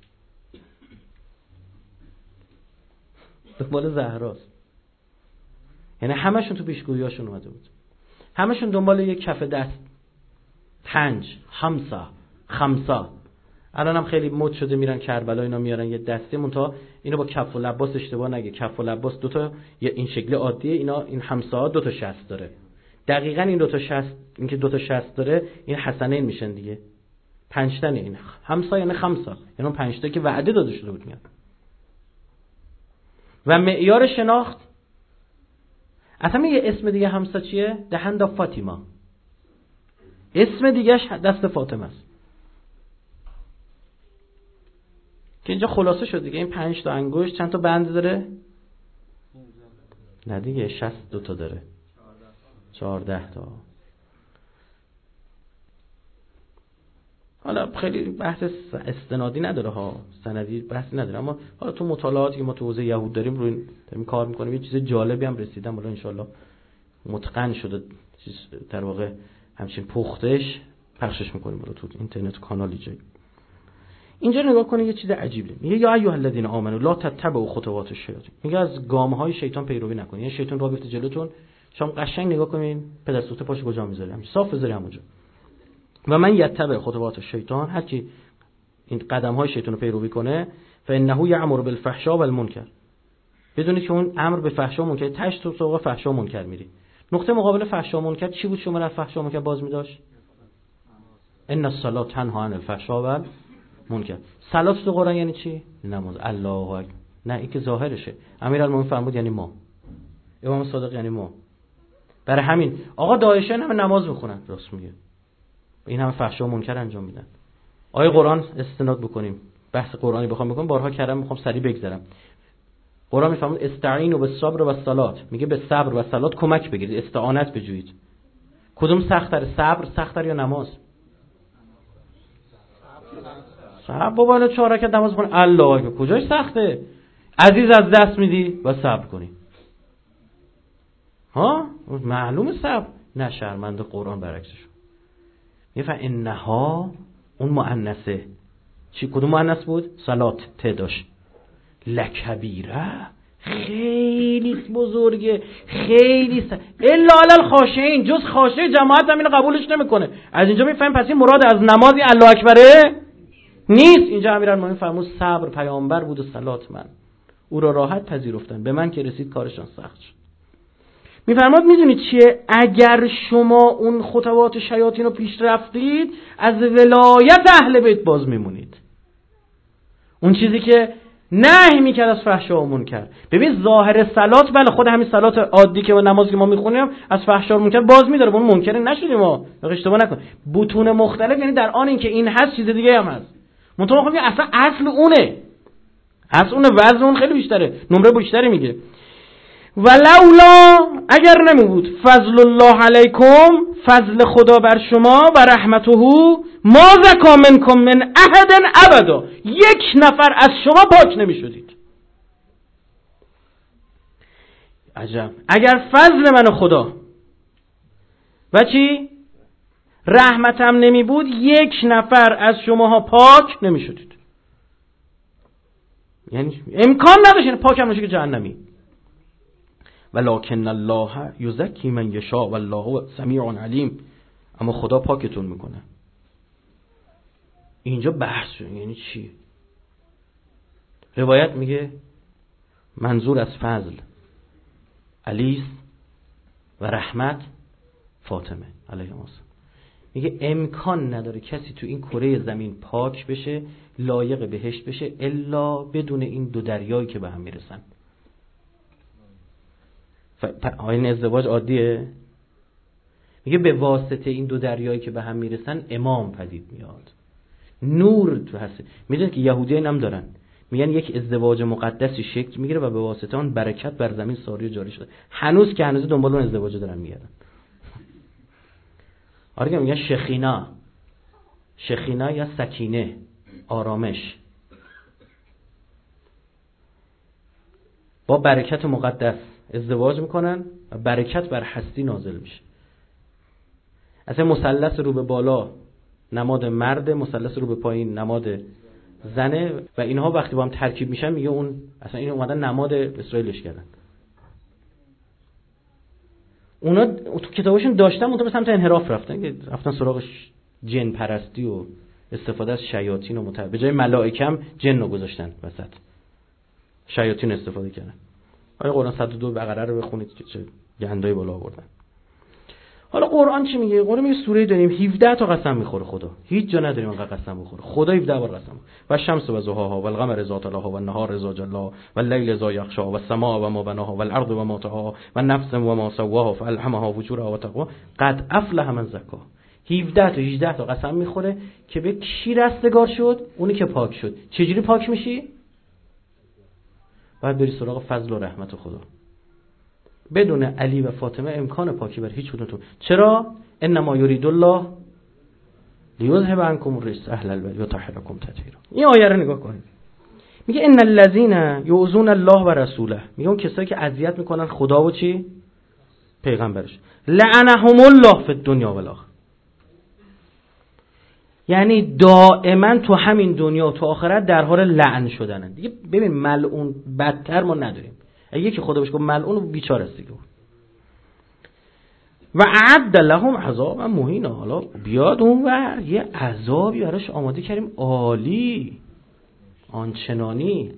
دنبال زهراست. یعنی همشون تو پیشگوییاشون اومده بود، همشون دنبال یک کف دست، 5 خمسه الان هم خیلی مد شده میرن کربلا اینا میارن یه دسته مونتا اینو با کف و لباس اشتباه نگه، کف و لباس دو تا این شکل عادیه، اینا این همسا ها 2 تا شست داره. دقیقاً این 2 تا شست، این که 2 تا شست داره این حسنین میشن دیگه. 5 تا این همسا یعنی خمسا، یعنی 5 تا که وعده داده شده بود میاد. و معیار شناخت اصلا یه اسم دیگه همسا چیه؟ دهند فاطمه. اسم دیگهش دست فاطمه است. که اینجا خلاصه شد دیگه. این 5 تا انگشت چند تا بند داره؟ نه دیگه 62 تا داره. 14 تا. حالا خیلی بحث استنادی نداره ها، سندی بحثی نداره، اما حالا تو مطالعاتی که ما تو حوزه یهود داریم روی این کار میکنیم. یه چیز جالبی هم رسیدم، حالا ان شاءالله متقن شده، چیز در واقع همچین پختش پخشش میکنیم رو تو اینترنت و کانالی جایی. اینجا نگاه کنید یه چیز عجیبه. میگه یا ایها الذین آمنوا لا تتبعوا خطوات الشیاطین. میگه از گام‌های شیطان پیروی نکنید. یعنی شیطان راه بیفته جلوتون، شما قشنگ نگاه کنین پدر سوخته پاش کجا میذاره، همین صاف بذاری همونجا. و من یتبع خطوات الشیطان، هر کی این قدم‌های شیطان رو پیروی کنه فانه یأمر بالفحشاء والمنکر. بدونید که اون امر به فحشا و منکر تاش تو سراغ فحشا و منکر میری. نقطه مقابل فحشا و منکر چی بود شما را فحشا و منکر باز می‌داشت؟ ان الصلاة تنها عن الفحشاء والمنکر. صلات تو قرآن یعنی چی؟ نماز. الله اکبر. نه این که ظاهرشه. امیرالمومنین فرمود یعنی ما. امام صادق یعنی ما. برای همین آقا داعشان همه نماز میخونن، راست میگه. این همه فحشا و منکر انجام میدن. آیه قرآن استناد بکنیم. بحث قرآنی بخوام بکنم بارها کردم، میخوام سریع بگذرم. قرآن میفهمه استعینوا بالصبر والصلاه، میگه به صبر و صلات کمک بگیرید، استعانت بجویید. کدوم سخت‌تره، صبر سخت‌تره یا نماز؟ صبر. بابا الان 4 رکعت نماز بخون الله اکبر، کجاش سخته؟ عزیز از دست میدی و صبر کنی. ها معلومه صبر. نه شرمنده قرآن برعکسش. میفهم انها اون مؤنثه چی، کدوم مؤنث بود؟ صلات تعداش لکبیره، خیلی بزرگه، خیلی الا علی الخاشعین، جز خاشع جماعت همین قبولش نمیکنه. از اینجا میفهمیم پس این مراد از نمازی الله اکبره نیست. اینجا امیرالمومنین فرمود صبر پیامبر بود و صلات من، او را راحت پذیرفتن، به من که رسید کارشان سخت شد. میفرماد میدونید چیه؟ اگر شما اون خطوات شیاطین رو پیش رفتید از ولایت اهل بیت باز میمونید. اون چیزی که نهی میکرد از فحشا و منکر. ببین ظاهر صلات بله، خود همین صلات عادی که نمازی که ما میخونیم از فحشا و منکر باز میداره، اون منکر نشدیم ما، اشتباه نکن. بطون مختلف یعنی در آن اینکه این هست چیز دیگه هم هست. منتها میگم اصلا اصل اونه، اصل اونه، وزن اون خیلی بیشتره، نمره بیشتری میگه. ولولا اگر نمیبود فضل الله علیکم، فضل خدا بر شما و رحمته، ما زکا منکم من احد ابدا، یک نفر از شما پاک نمیشدید. عجب. اگر فضل من خدا و چی رحمتم نمی بود یک نفر از شماها پاک نمیشدید. یعنی امکان نداشت پاک هم نشه که جهنمی. ولکن الله یزکی من یشاء والله سمیع علیم. اما خدا پاکتون میکنه. اینجا بحث شد یعنی چی؟ روایت میگه منظور از فضل علی و رحمت فاطمه علیه السلام. میگه امکان نداره کسی تو این کره زمین پاک بشه، لایق بهشت بشه، الا بدون این دو دریایی که به هم میرسن. آیین ازدواج عادیه. میگه به واسطه این دو دریایی که به هم میرسن امام پدید میاد، نور تو هست. میدونید که یهودی‌ها اینم دارن، میگن یک ازدواج مقدسی شکل میگیره و به واسطه اون برکت بر زمین ساری و جاری شده. هنوز که هنوز دنبال اون ازدواج دارن میگردن. آره میگن شخینا یا سکینه، آرامش، با برکت مقدس ازدواج میکنن و برکت بر هستی نازل میشه. اصلا مثلث رو به بالا نماد مرد، مثلث رو به پایین نماد زنه و اینها وقتی با هم ترکیب میشن میگه اون اصلا این اومدن نماد اسرائیلش کردن. اونا تو کتابشون داشتن، اون تو به سمت انحراف رفتن سراغ جن پرستی و استفاده از شیاطین و به جای ملائکه جن رو گذاشتن وسط، شیاطین استفاده کردن. آیا قرآن 102 بقره رو بخونید که چه گندای بالا آوردن. حالا قرآن چی میگه؟ قرآن میگه سوره داریم 17 تا قسم میخوره خدا. هیچ جا نداریم انقدر قسم بخوره. خدا 17 بار قسم. و شمس و ضحاها و القمر اذا تلاها و النهار اذا جلاها و الليل اذا یغشاها و السماء و ما بناها و الارض و ما طحاها و نفس و ما سواها فالهمها فجورها و تقواها قد افلح من زکاها. 17 تا 18 تا قسم میخوره که به کی رستگار شد؟ اونی که پاک شد. چجوری پاک میشی؟ باید بری سراغ فضل و رحمت خدا. بدون علی و فاطمه امکان پاکی بر هیچ کدومتون. چرا؟ انما یرید الله لیذهب عنکم الرجس اهل البیت و یطهرکم تطهیرا. این آیه رو نگاه کنید. میگه ان الذين یؤذون الله و رسوله، میگه اون کسایی که اذیت میکنن خدا و چی؟ پیغمبرش. لعنهم الله فی الدنیا و الاخره. یعنی دائما تو همین دنیا و تو آخرت در حال لعن شدنن. دیگه ببین ملعون بدتر ما نداریم. اگه که خدا بهش گفت ملعون بیچاره است دیگه. و اعد لهم عذابا مهینا. حالا بیاد اونور یه عذابی براش آماده کردیم عالی آنچنانی.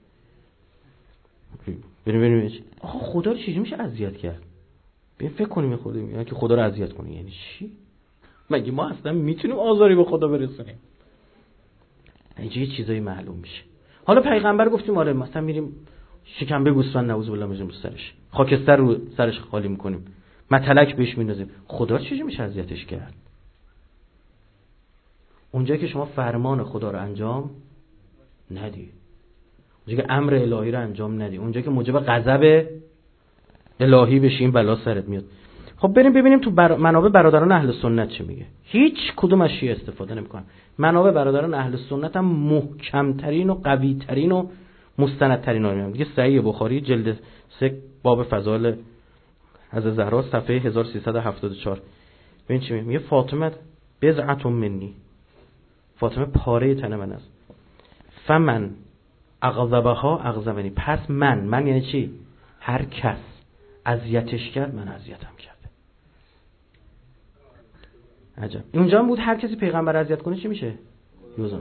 ببینیم آخه خدا رو چجوری میشه اذیت کرد؟ ببین فکر کنیم خودی میگه که خدا رو اذیت کنی یعنی چی؟ مگه ما اصلا میتونیم آزاری به خدا برسونیم؟ اینجا یه چیزایی معلوم میشه. حالا پیغمبر گفتیم آره مثلا میریم شکم بگوسفند نعوذ بالله میذاریم رو سرش، خاکستر رو سرش خالی میکنیم، متلک بهش میندازیم. خدا چجوری میشه اذیتش کرد؟ اونجایی که شما فرمان خدا رو انجام ندی، اونجایی که امر الهی رو انجام ندی، اونجایی که موجب غضب الهی بشی این بلا سرت میاد. خب بریم ببینیم تو منابع برادران اهل سنت چه میگه. هیچ کدوم از شیعه استفاده نمیکنن. منابع برادران اهل سنت هم محکمترین و قویترین و مستندترین رو میگه. صحیح بخاری جلد 3 باب فضائل از زهرا صفحه 1374. ببین چی میگه. فاطمه بضعة منی، فاطمه پاره تن من است. فمن اغضبها اغضبنی، پس من یعنی چی؟ هر کس اذیتش کرد من اذیتم کرده. عجب. اونجا هم بود هر کسی پیغمبر اذیت کنه چی میشه؟ یوزن.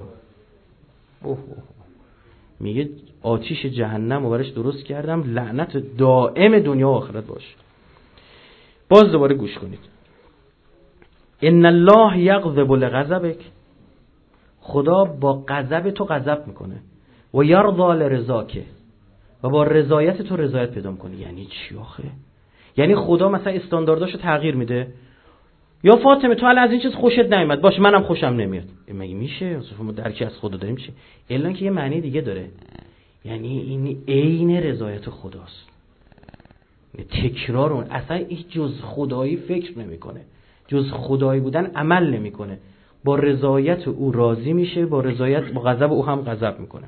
میگه آتیش جهنم رو برش درست کردم، لعنت دائم دنیا و آخرت باش. باز دوباره گوش کنید. ان الله یغضب لغضبک، خدا با غضب تو غضب میکنه. و یرضا لرضاک، و با رضایت تو رضایت پیدا میکنه. یعنی چی آخه؟ یعنی خدا مثلا استاندارداشو تغییر میده. یا فاطمه تو الان از این چیز خوشت نمیاد، باشه منم خوشم نمیاد. مگه میشه؟ ما درکی از خدا داریم چی؟ الا که یه معنی دیگه داره. یعنی این عین رضایت خداست. تکرار اون اصلا هیچ جز خدایی فکر نمیکنه، جز خدایی بودن عمل نمیکنه. با رضایت او راضی میشه، با غضب او هم غضب میکنه.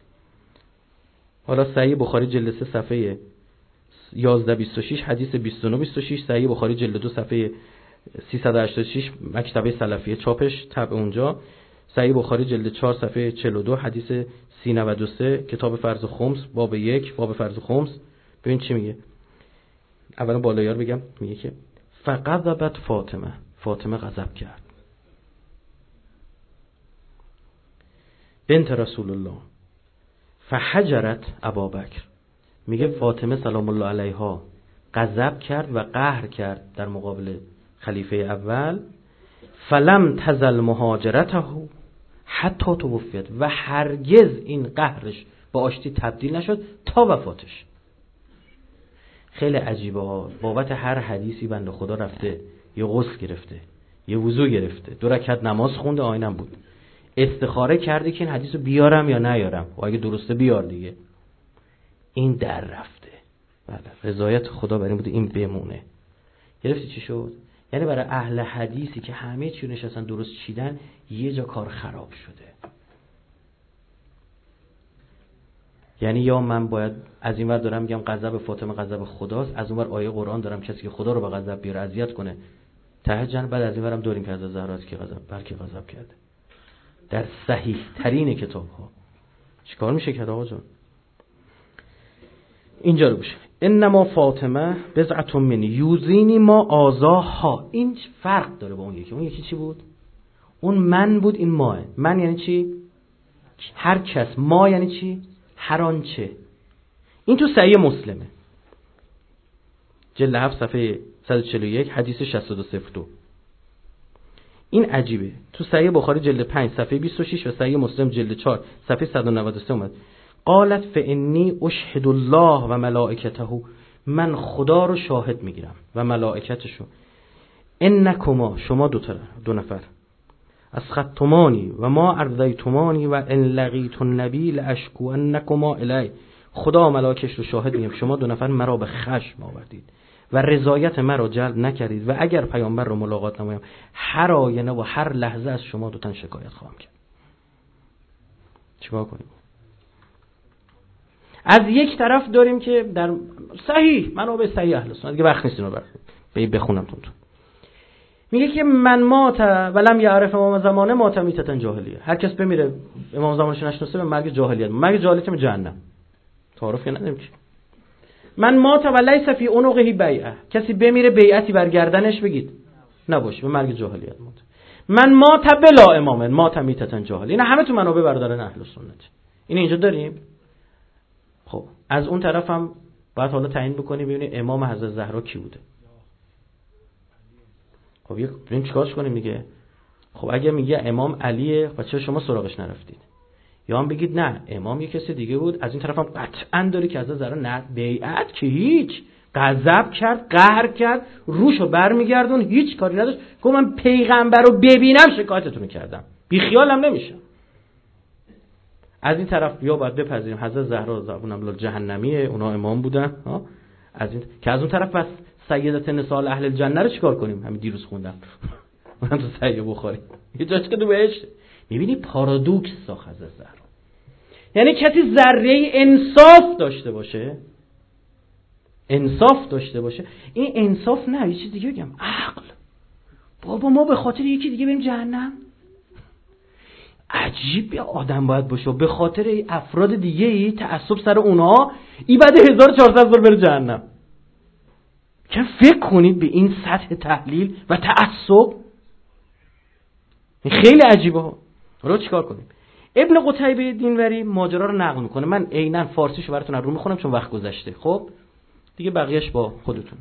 حالا صحیح بخاری جلد 3 صفحه 1126 حدیث 2926، صحیح بخاری جلد 2 صفحه 386 مکتبه سلفیه چاپش طبع اونجا، صحیح بخاری جلد 4 صفحه 42 حدیث 393 کتاب فرض خمس باب 1 باب فرض خمس. ببین چی میگه. اولا بالایار بگم، میگه که فغضبت فاطمه غضب کرد. بنت رسول الله فحجرت ابابکر، میگه فاطمه سلام الله علیها غضب کرد و قهر کرد در مقابل خلیفه اول. فلم تزل مهاجرته حتی توفیت، و هرگز این قهرش با آشتی تبدیل نشد تا وفاتش. خیلی عجیبه ها. بابت هر حدیثی بنده خدا رفته یه غسل گرفته، یه وضو گرفته، 2 رکعت نماز خونده، آینم بود، استخاره کرده که این حدیثو بیارم یا نیارم، و اگه درسته بیار دیگه. این در رفته. بله رضایت خدا برای این بوده این بمونه. گرفتی چی شد؟ یعنی برای اهل حدیثی که همه چی نشستن درست چیدن، یه جا کار خراب شده. یعنی یا من باید از این ور دارم میگم غضب فاطمه غضب خداست، از اون ور آیه قرآن دارم کسی که خدا رو به غضب بیاره اذیت کنه تهجن، بعد از این ورم داریم که از زهرا که غضب کرده در صحیح ترین کتاب ها. چیکار میشه کرد آقا جان؟ اینجا رو گوش. انما فاطمه بضعة منی یوزینی ما آزاها. این فرق داره با اون یکی. اون یکی چی بود؟ اون من بود، این ماه. من یعنی چی؟ هر کس. ما یعنی چی؟ هر آنچه. این تو صحیح مسلمه، جلد 7 صفحه 141 حدیث 6202. این عجیبه. تو صحیح بخاری جلد 5 صفحه 26 و صحیح مسلم جلد 4 صفحه 193 اومد. قالت فانی اشهد الله و ملائکته، من خدا رو شاهد میگیرم و ملائکتشو، انکما، شما دو نفر، از خطمانی و ما ارضیتمانی و ان لقیت النبی لاشکو انکما الی، خدا و ملائکش رو شاهد میگم شما دو نفر مرا به خشم آوردید و رضایت مرا جلب نکردید و اگر پیامبر رو ملاقات نمایم هر آینه و هر لحظه از شما دوتن شکایت خواهم کرد. چیکار کنیم؟ از یک طرف داریم که در صحیح، منابع صحیح اهل سنت، دیگه وقت نیست اینو بخونم تون میگه که من مات ولم یعرف امام زمانه مات میتتن جاهلیه، هر کس بمیره امام زمانش نشناسه به مرگ جاهلیت، مرگ جاهلیت به جهنم، تعارف که نداریم که. من مات ولیس فی عنقه بیعه، کسی بمیره بیعتی بر گردنش بگید نباشه، به مرگ جاهلیت مات. من مات بلا امام مات میتتن جاهلیه. اینا همه تو منابع برادران اهل سنت. این اینجا داریم. خب از اون طرف هم باید حالا تعیین بکنیم ببینیم امام حضرت زهرا کی بوده. خب ببین چیکارش کنیم دیگه. خب اگه میگه امام علیه، خب چرا شما سراغش نرفتید؟ یا هم بگید نه امام یه کسی دیگه بود. از این طرف هم قطعا داره که حضرت زهرا نه بیعت که هیچ، غضب کرد، قهر کرد، روشو برمیگردون، هیچ کاری نداشت، گفت من پیغمبر رو ببینم شکایتتون کردم، بی خیالم نمیشم. از این طرف یا باید بپذیریم حضرت زهرا زبونم جهنمیه، اونا امام بودن ها. از این که از اون طرف بس سیدت نساء اهل الجنه رو چیکار کنیم؟ همین دیروز خوندم من تو صحیح بخاری یه جاش که تو بهشت. میبینی پارادوکس ساخت حضرت زهرا. یعنی کسی ذره انصاف داشته باشه، انصاف داشته باشه، این انصاف نه یه چیز دیگه بگم، عقل. بابا ما به خاطر یکی دیگه بریم جهنم؟ عجیب آدم باید باشه به خاطر افراد دیگه ای تعصب سر اونها ای بعد 1400 بار بره جهنم. که فکر کنید به این سطح تحلیل و تعصب، این خیلی عجیبه ها. حالا چیکار کنیم؟ ابن قتیبه دینوری ماجرا رو نقل میکنه. من عیناً فارسیشو براتون رو میخونم چون وقت گذشته. خب دیگه بقیه‌اش با خودتون.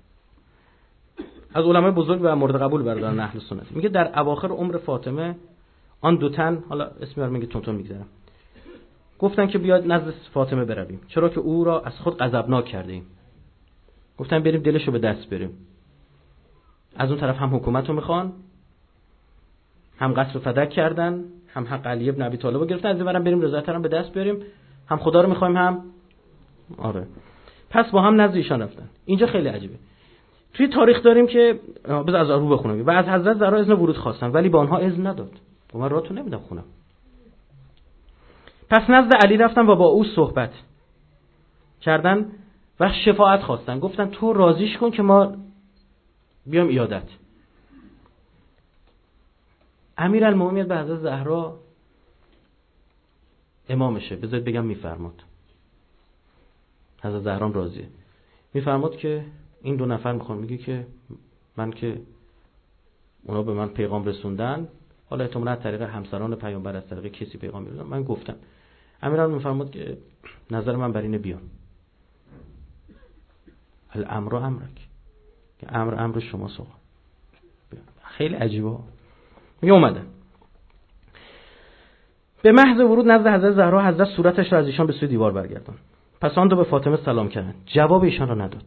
از علمای بزرگ و مورد قبول برادران اهل سنت. میگه در اواخر عمر فاطمه آن دو تن، حالا اسمی رو میگه تونتون میگذارم، گفتن که بیاد نزد فاطمه برویم چرا که او را از خود غضبناک کرده ایم. گفتن بریم دلشو به دست بریم. از اون طرف هم حکومت رو میخوان، هم قصر رو فدک کردن، هم حق علی ابن ابی طالب رو گرفتن، از این برم بریم رضایت هم به دست بریم، هم خدا رو میخوایم هم پس با هم نزد ایشان رفتن. اینجا خیلی عجیبه. توی تاریخ داریم که بذار از رو بخونم و از حضرت زهرا اذن ورود خواستن ولی به آنها اذن نداد. من راهتون نمیدم خونم. پس نزد علی رفتن و با او صحبت کردن و شفاعت خواستن. گفتن تو راضیش کن که ما بیام ایادت. امیرالمومنین به حضرت زهرا امامشه، بذارید بگم میفرماد. حضرت زهرا راضیه. میفرماد که این دو نفر میخوان، میگه که من که اونا به من پیغام رسوندن، حالا احتمالاً از طریق همسران پیامبر، از طریق کسی پیغام میرسون، من گفتم. امیرالمومنین میفرماد که نظر من بر اینه بیان. الامر امرک، که امر شما سوال. خیلی عجیبه. میگه اومدن. به محض ورود نزد حضرت زهرا، حضرت صورتش را از ایشان به سوی دیوار برگردان. پس آن دو به فاطمه سلام کردند. جواب ایشان را نداد.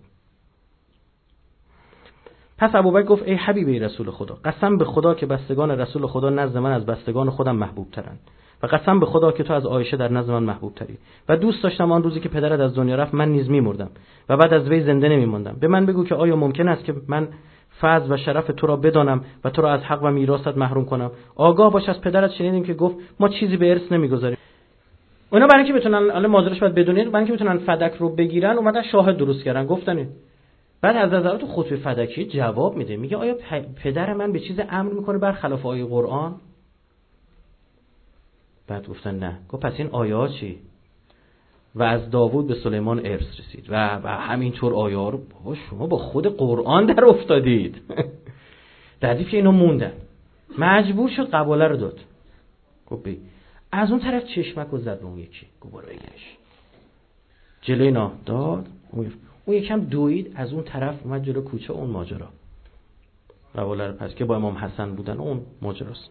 پس ابوبکر گفت ای حبیبی رسول خدا، قسم به خدا که بستگان رسول خدا نزد من از بستگان خودم محبوب ترند و قسم به خدا که تو از عایشه در نزد من محبوب تری و دوست داشتم آن روزی که پدرت از دنیا رفت من نیز می‌مردم و بعد از وی زنده نمی‌ماندم. به من بگو که آیا ممکن است که من فضل و شرف تو را بدانم و تو را از حق و میراثت محروم کنم؟ آگاه باش از پدرت شنیدیم که گفت ما چیزی به ارث نمی‌گذاریم. اونا برای اینکه بتونن الان ماجراش باید بدونید، برای اینکه بتونن فدک رو بگیرن اومدن شاهد درست کردن. گفتن بعد از نظر تو خطبه فدکی جواب میده، میگه آیا پدر من به چیز امر میکنه برخلاف آیه قرآن؟ بعد گفتن نه. گفت پس این آیات چی؟ و از داوود به سلیمان ارث رسید و همینطور آیه رو. بابا شما با خود قرآن در افتادید. در حدیث که اینا موندن. مجبور شد قباله رو داد. گفت از اون طرف چشمک رو زد به اون یکی، گفت برو بگیرش. جلوی اینا داد، اون یکم دوید، از اون طرف اومد جلو کوچه. اون ماجرا قباله رو پس که با امام حسن بودن، اون ماجراست.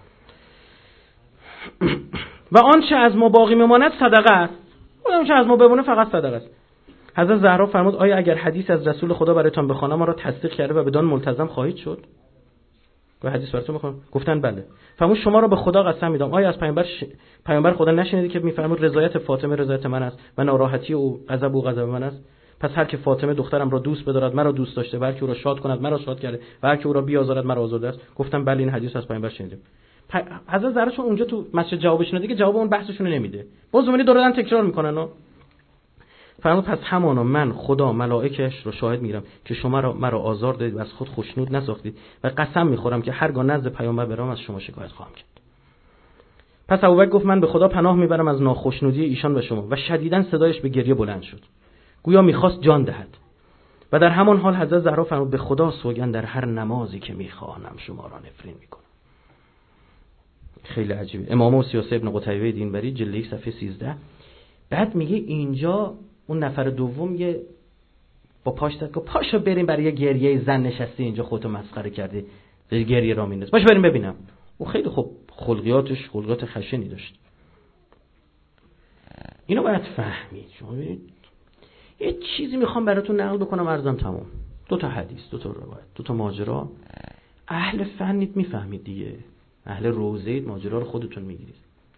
و آنچه از ما باقی میماند صدقه است. آنچه از ما بمونه فقط صدقه است. حضرت زهرا فرمود آیا اگر حدیث از رسول خدا برایتان بخوانم ما را تصدیق کرده و بدان ملتزم خواهید شد؟ و حدیث براتون بخونم؟ گفتن بله. فرمود شما را به خدا قسم میدم آیا از پیامبر خدا نشنیدید که میفرمود رضایت فاطمه رضایت من است و ناراحتی او غضب من است؟ پس هر که فاطمه دخترم را دوست بدارد مرا دوست داشته و هر که او را شاد کند مرا شاد کرده و هر که او را بیازارد مرا آزرده است. گفتم بله این حدیث از پیامبر شنیدیم. حضرت زهرا چون اونجا تو مسجد جوابش نده که جواب اون بحثشون نمیده، باز اومدن دوران تکرار میکنن. فرمود پس همانا من خدا ملائکش رو شاهد میگیرم که شما مرا آزار دادید و از خود خوشنود نساختید و قسم میخورم که هرگاه نزد پیامبر برام از شما شکایت خواهم کرد. پس ابوبکر گفت من به خدا پناه میبرم از ناخوشنودی ایشان و شما و شدیداً صدایش به گریه بلند شد، گویا میخواست جان دهد. و در همان حال حضرت زهرا فرمود به خدا سوگند در هر نمازی که میخوانم شما را نفرین میکنم. خیلی عجیبه. امام سیاسی ابن قتیبه دینبری جلد 1 صفحه 13. بعد میگه اینجا اون نفر دوم یه با پاش داد که پاشو بریم برای یه گریه زن نشستی اینجا خودتو مسخره کردی گریه را مینداز، پاشو بریم ببینم. او خیلی خوب خلقیات خشنی داشت. اینو باید فهمید. شما ببینید یه چیزی میخوام براتون نقل بکنم عرضم تمام. 2 تا حدیث، 2 تا روایت، 2 تا ماجرا. اهل فنید میفهمید دیگه، اهل روزید ماجرا رو خودتون میگیرید.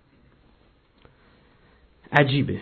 عجیبه.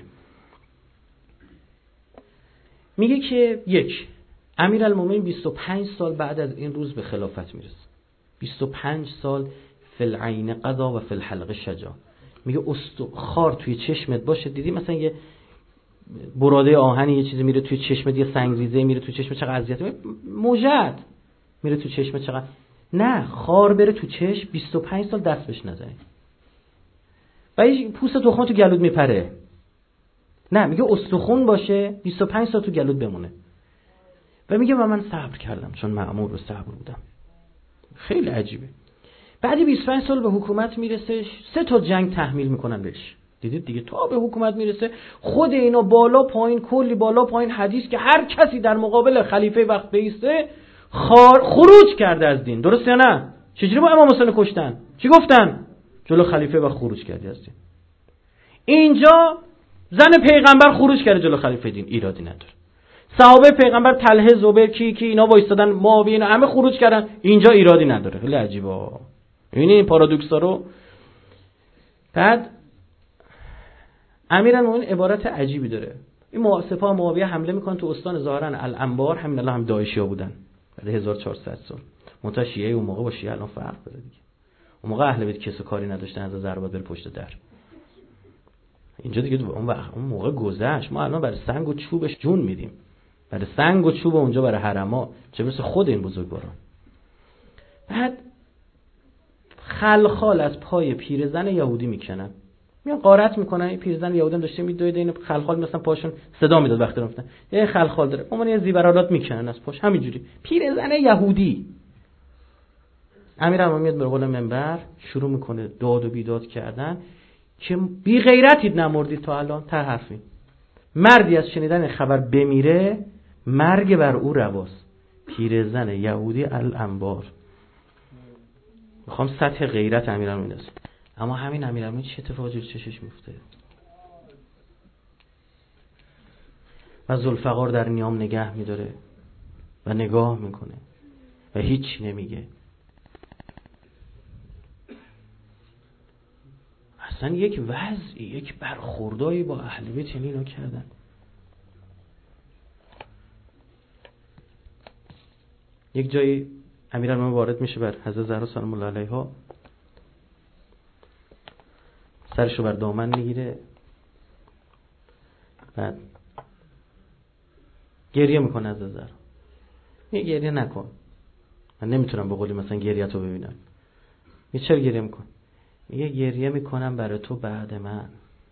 میگه که 1 امیرالمومنین 25 سال بعد از این روز به خلافت میرسه. 25 سال فی العین قضا و فی الحلق شجاع. میگه خار توی چشمت باشه، دیدی مثلا یه براده آهنی یه چیزی میره توی چشمت، یه سنگریزه میره توی چشمت، چقدر اذیت موجد میره توی چشمت، چقدر نه خار بره تو چشم 25 سال دست بهش نزنی و پوست تخم تو گلود میپره. نه میگه استخون باشه 25 سال تو گلود بمونه. و میگه و من صبر کردم چون مأمور به صبر بودم. خیلی عجیبه. بعدی 25 سال به حکومت میرسه، 3 تا جنگ تحمیل میکنن بهش. دیدید دیگه تا به حکومت میرسه خود اینا بالا پایین، کلی بالا پایین حدیث که هر کسی در مقابل خلیفه وقت بیسته خروج کرده از دین. درسته یا نه؟ چجوری با امام حسین کشتن؟ چی گفتن؟ جلو خلیفه وقت خروج کردی از دین. اینجا زن پیغمبر خروج کرده جلو خلیفه دین، ایرادی نداره. صحابه پیغمبر طلحه، زبیر، کی اینا وایستادن، معاویه اینا همه خروج کردن، اینجا ایرادی نداره. خیلی عجیبه. این پارادوکسا رو. بعد امیرالمومنین عبارت عجیبی داره. این سپاه معاویه حمله میکنن تو استان ظاهرا الانبار، همین الله هم داعشیا بودن بعد 1400 سال. منتها شیعه اون موقع با شیعه الان فرق داره دیگه. اون موقع اهل بیت کس کاری نداشتن از ضربات بر پشت در. اینجا دیگه اون موقع گذشت. ما الان برای سنگ و چوبش جون میدیم، برای سنگ و چوب اونجا برای حرما، چه برسه خود این بزرگواران. بعد خلخال از پای پیرزن یهودی میکنن، میان غارت میکنن. این پیرزن یهودی داشته میدوید، این خلخال مثلا پاشون صدا میداد وقتی رفتن یه خلخال داره، اون یه زیورالات میکنن از پاش همینجوری. پیرزن یهودی. امیرالمومنین میاد به قول منبر شروع میکنه داد و بیداد کردن که بی غیرتید نمردید تا الان. تر حرفی مردی از شنیدن خبر بمیره مرگ بر او رواست. پیرزن یهودی الانبار. میخوام سطح غیرت امیرالمومنین است. اما همین امیرالمومنین چه اتفاقی جلوی چشش میفته؟ و ذوالفقار در نیام نگه میداره و نگاه میکنه و هیچ نمیگه. اصلا یک وضعی، یک برخوردایی با اهل بیت اینا کردن. یک جایی امیرالمومنین وارد میشه بر حضرت زهرا سلام الله علیها، سرشو بر دامن میگیره، بعد گریه میکنه. حضرت زهرا میگه گریه نکن، من نمیتونم به قولی مثلا گریه‌تو ببینم. میگه چرا گریه میکن؟ میگه گریه میکنم برای تو بعد من.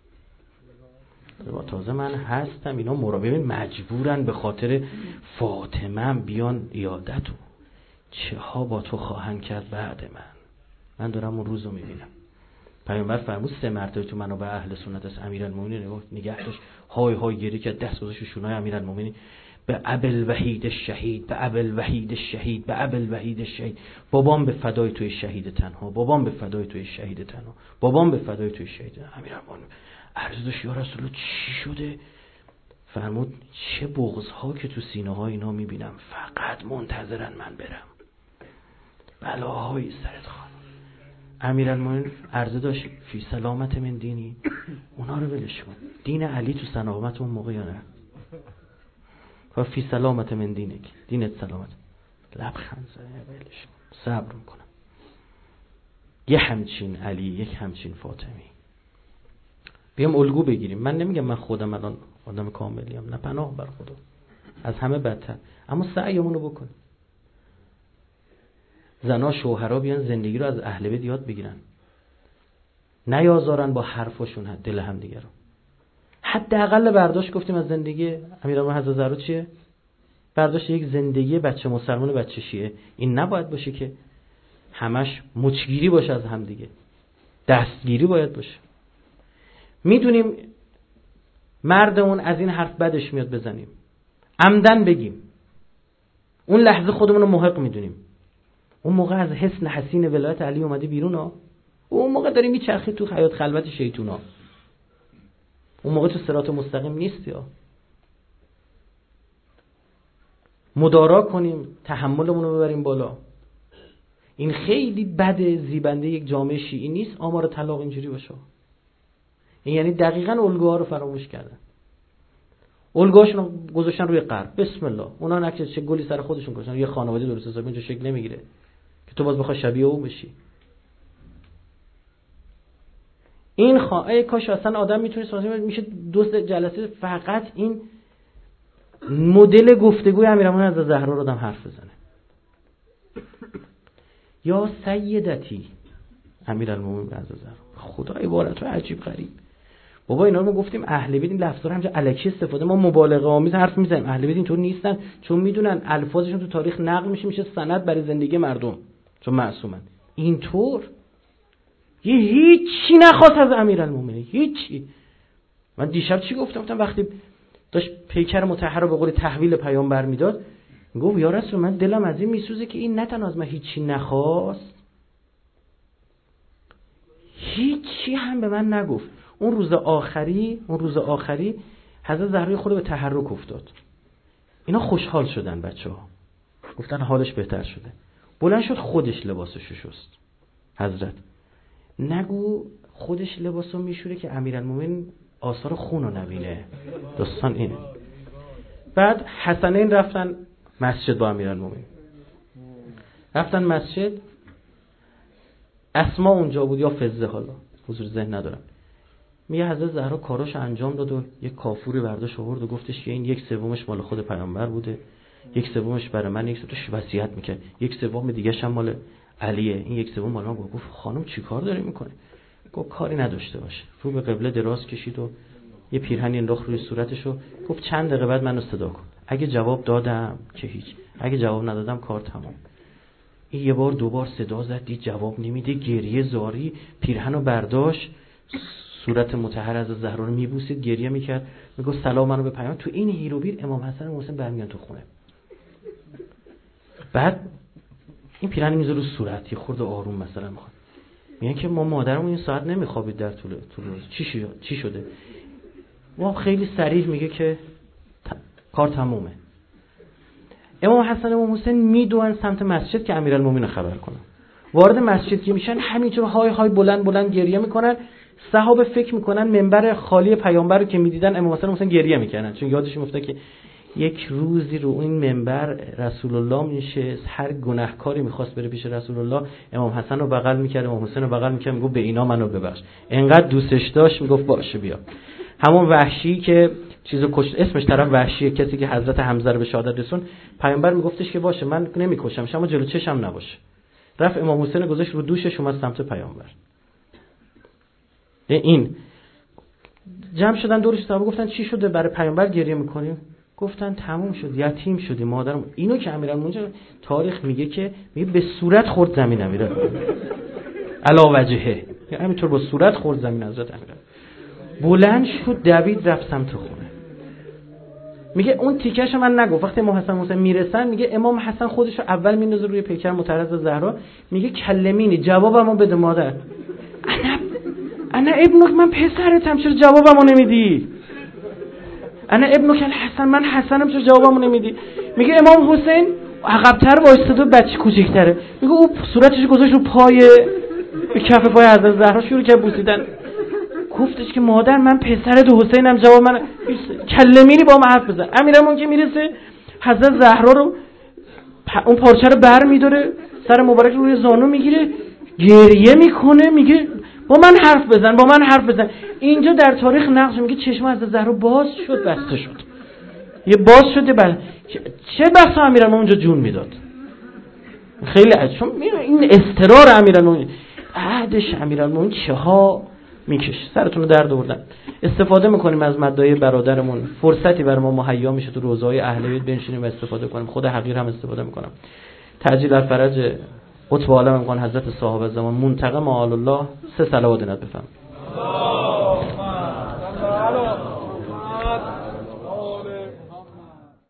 تازه من هستم، اینا ببین مجبورن به خاطر فاطمه بیان عیادتو، چه ها با تو خواهند کرد بعد من. من دارم اون روزو میبینم. پیامبر فرمود 3 مرتبه تو منابع اهل سنت از امیرالمومنین نگاه داشت، های های گریه که دست گذاشت شونای امیرالمومنین، به ابوالوحید الشهید، به ابوالوحید الشهید، به ابوالوحید الشهید، بابام به فدای توی شهید تنها، بابام به فدای توی شهید تنها، بابام به فدای توی شهید. امیرالمومنین عرض داشت یا رسول الله چی شده؟ فرمود چه بغض‌ها که تو سینه های اینا میبینم، فقط منتظرن من برم، بلاهای سرت خانم. امیرالمومنین عرضه داشت فی سلامت من دینی، اونا رو ولش کن، دین علی تو سلامت اون موقع یا نه؟ و فی سلامت من دینک، دینت سلامت. لبخند زد، ولش کن، صبر میکنم. یه همچین علی، یک همچین فاطمی، بیام الگو بگیریم. من نمیگم من خودم الان آدم کاملیم، نه پناه بر خدا، از همه بدتر، اما سعیمون رو بکنیم. زنا شوهرها بیان زندگی رو از اهل بیت یاد بگیرن، نیازارن با حرفاشون دل هم دیگه رو. حداقل برداشت گفتیم از زندگی امیرالمومنین حضرت زهرا چیه؟ برداشت یک زندگی بچه مسلمان بچه شیعه. این نباید باشه که همش مچگیری باشه از هم دیگه، دستگیری باید باشه. میدونیم مردمون از این حرف بدش میاد بزنیم، عمدن بگیم، اون لحظه خودمون رو محق میدونیم. اون موقع از حسن حسین ولایت علی اومدی بیرون ها، اون موقع داری میچرخی تو حیات خلوت شیطونا، اون موقع تو صراط مستقیم نیستی ها. مدارا کنیم، تحملمون رو ببریم بالا. این خیلی بده، زیبنده یک جامعه شیعی نیست آمار طلاق اینجوری باشه. این یعنی دقیقاً الگوها رو فراموش کردن، الگوهاشون رو گذاشتن روی غرب. بسم الله، اونا نکته چه گلی سر خودشون گذاشتن. یه خانواده درست حسابی اینجا شکل نمیگیره که تو باز بخوای شبیه اون بشی. این ای کاش اصلا آدم میتونست میشه 2 جلسه فقط این مدل گفتگوی امیرالمومنین حضرت زهرا رو آدم حرف بزنه. یا سیدتی امیرالمومنین حضرت زهرا، خدا عبارت عجیب غریب. بابا اینا رو ما گفتیم اهل بیت این لفظا رو همینجا الکی استفاده، ما مبالغه آمیز حرف میزنیم. اهل بیت اینطور نیستن، چون میدونن الفاظشون تو تاریخ نقل میشه سند برای زندگی مردم، چون معصومن. اینطور یه هیچی نخواست از امیرالمومنین، هیچی. من دیشب چی گفتم وقتی داشت پیکر مطهر رو به قول تحویل پیامبر میداد، گفت یا رسول من دلم از این میسوزه که این نه تنها از من هیچی نخواست، هیچی هم به من نگفت. اون روز آخری حضرت زهرا خود به تحرک افتاد. اینا خوشحال شدن، بچه‌ها گفتن حالش بهتر شده. بلند شد خودش لباسشو شست. حضرت نگو خودش لباسو میشوره که امیرالمومنین آثار خونو نبینه. داستان اینه. بعد حسنین رفتن مسجد با امیرالمومنین، رفتن مسجد. اسما اونجا بود یا فزه، حالا حضور ذهن ندارم. میگه حضرت زهرا کاراش انجام داد و یک کافوری برداشت آورد و گفتش که این 1/3 مال خود پیامبر بوده، 1/3 برای من، 1/3 وصیت میکرد، 1/3 دیگه‌ش هم مال علیه، این 1/3 مال من. گفت خانم چیکار داری میکنه؟ گفت کاری نداشته باشه. رو به قبله دراز کشید و یه پیرهنی انداخت روی صورتشو. گفت چند دقیقه بعد منو صدا کن، اگه جواب دادم که هیچ، اگه جواب ندادم کار تمام. این 1 بار 2 بار صدا زد، دید جواب نمیده، گریه زاری، پیرهنو برداشت، صورت مطهر از زهرا رو میبوسید، گریه میکرد، میگفت سلام منو به پیامبر. تو این هیروبیر امام حسن و حسین برمیان تو خونه. بعد این پیرهن میذاره رو صورت، یه خورده آروم مثلا میخواد، میگن که ما مادرمون این ساعت نمیخوابید در طول روز، چی شده؟ ما خیلی صریح میگه که کار تمومه. امام حسن و امام حسین میدوئن سمت مسجد که امیرالمومنین خبر کنن. وارد مسجد که میشن همینطور های بلند گریه میکنن. صحابه فکر میکنن منبر خالی پیامبر رو که میدیدن امام حسن و امام حسین گریه میکنن، چون یادشون میفته که یک روزی رو این منبر رسول الله میشه، هر گناهکاری میخواست بره پیش رسول الله امام حسن رو بغل میکرد، امام حسین رو بغل میکرد، میگفت به اینا منو ببخش. انقدر دوستش داشت میگفت باشه بیا. همون وحشی که چیزو کشت، اسمش طرف وحشیه، کسی که حضرت حمزه رو به شهادت رسون، پیامبر میگفتش که باشه من نمیکشم شما جلو چشم نباشه. رفت امام حسین گذاشت رو دوشش، اومد سمت پیامبر. این جمع شدن دورش، صحابه گفتن چی شده برای پیامبر گریه میکنیم؟ گفتن تموم شد، یتیم شدیم مادرم. اینو که امیرالمومنین تاریخ میگه که میگه به صورت خورد زمین امیرالمومنین. علا وجهه، همینطور با صورت خورد زمین حضرت امیرالمومنین. بلند شد دوید رفت سمت خونه. میگه اون تیکش من نگو. وقتی امام حسن حسین میرسن میگه امام حسن خودش رو اول میندازه روی پیکر مطرز زهرا، میگه کلمینی، جوابمو بده مادر. انا ابنک، من پسرتم، چرا جوابمو نمیدی؟ انا ابنک الحسن، من حسنم، چرا جوابمو نمیدی؟ میگه امام حسین عقب‌تر وایساده، بچه کوچیک‌تره. میگه او صورتش گذاشت رو پای، به کف پای حضرت زهرا شروع کرد بوسیدن. گفتش که مادر من پسرت حسینم، جواب من کلمینی با من حرف بزن. امیرالمومنین که میرسه حضرت زهرا رو اون پارچه رو بر میداره، سر مبارک روی زانو میگیره، گریه میکنه، میگه با من حرف بزن، با من حرف بزن. اینجا در تاریخ نقش میگه چشم حضرت زهرا باز شد، بسته شد. یه باز شده چه بسا امیرالمومنین اونجا جون میداد. خیلی چون این استرار امیرالمومنین، بعدش امیرالمومنین چه ها میکشه. سرتون رو درد آوردن. استفاده میکنیم از مدعای برادرمون، فرصتی برای ما مهیا میشه تو روزهای اهل بیت بنشینیم و استفاده کنیم. خود حقیر هم استفاده میکنم. تعجیل الفرج قطب عالم امکان حضرت صاحب زمان منتقم آل الله 3 صلوات نت بفهم.